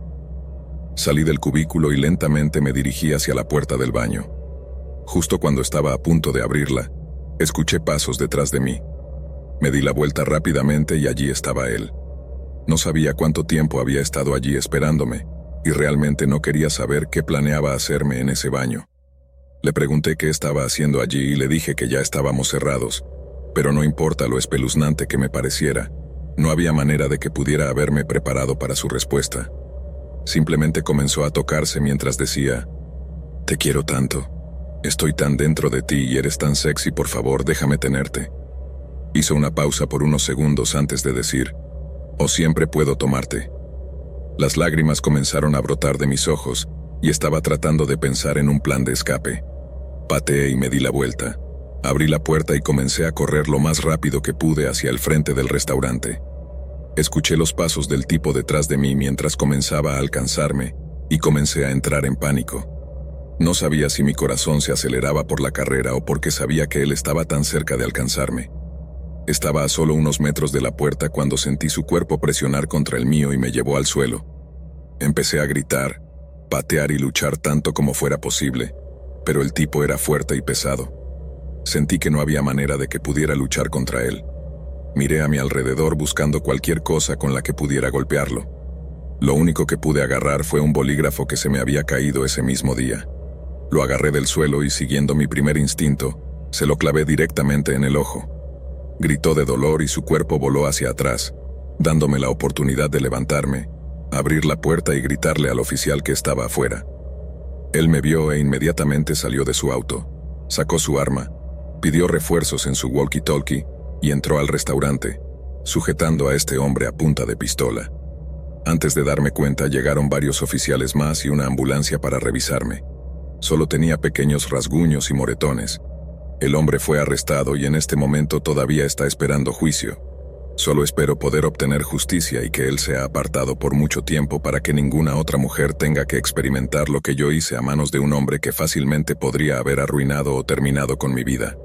Salí del cubículo y lentamente me dirigí hacia la puerta del baño. Justo cuando estaba a punto de abrirla, Escuché pasos detrás de mí. Me di la vuelta rápidamente y allí estaba él. No sabía cuánto tiempo había estado allí esperándome, y realmente no quería saber qué planeaba hacerme en ese baño. Le pregunté qué estaba haciendo allí y le dije que ya estábamos cerrados, pero no importa lo espeluznante que me pareciera, no había manera de que pudiera haberme preparado para su respuesta. Simplemente comenzó a tocarse mientras decía: «Te quiero tanto. Estoy tan dentro de ti y eres tan sexy, por favor, déjame tenerte». Hizo una pausa por unos segundos antes de decir: «O siempre puedo tomarte». Las lágrimas comenzaron a brotar de mis ojos y estaba tratando de pensar en un plan de escape. Pateé y me di la vuelta. Abrí la puerta y comencé a correr lo más rápido que pude hacia el frente del restaurante. Escuché los pasos del tipo detrás de mí mientras comenzaba a alcanzarme y comencé a entrar en pánico. No sabía si mi corazón se aceleraba por la carrera o porque sabía que él estaba tan cerca de alcanzarme. Estaba a solo unos metros de la puerta cuando sentí su cuerpo presionar contra el mío y me llevó al suelo. Empecé a gritar, patear y luchar tanto como fuera posible, pero el tipo era fuerte y pesado. Sentí que no había manera de que pudiera luchar contra él. Miré a mi alrededor buscando cualquier cosa con la que pudiera golpearlo. Lo único que pude agarrar fue un bolígrafo que se me había caído ese mismo día. Lo agarré del suelo y, siguiendo mi primer instinto, se lo clavé directamente en el ojo. Gritó de dolor y su cuerpo voló hacia atrás, dándome la oportunidad de levantarme, abrir la puerta y gritarle al oficial que estaba afuera. Él me vio e inmediatamente salió de su auto, sacó su arma, pidió refuerzos en su walkie-talkie y entró al restaurante, sujetando a este hombre a punta de pistola. Antes de darme cuenta, llegaron varios oficiales más y una ambulancia para revisarme. Solo tenía pequeños rasguños y moretones. El hombre fue arrestado y en este momento todavía está esperando juicio. Solo espero poder obtener justicia y que él sea apartado por mucho tiempo para que ninguna otra mujer tenga que experimentar lo que yo hice a manos de un hombre que fácilmente podría haber arruinado o terminado con mi vida.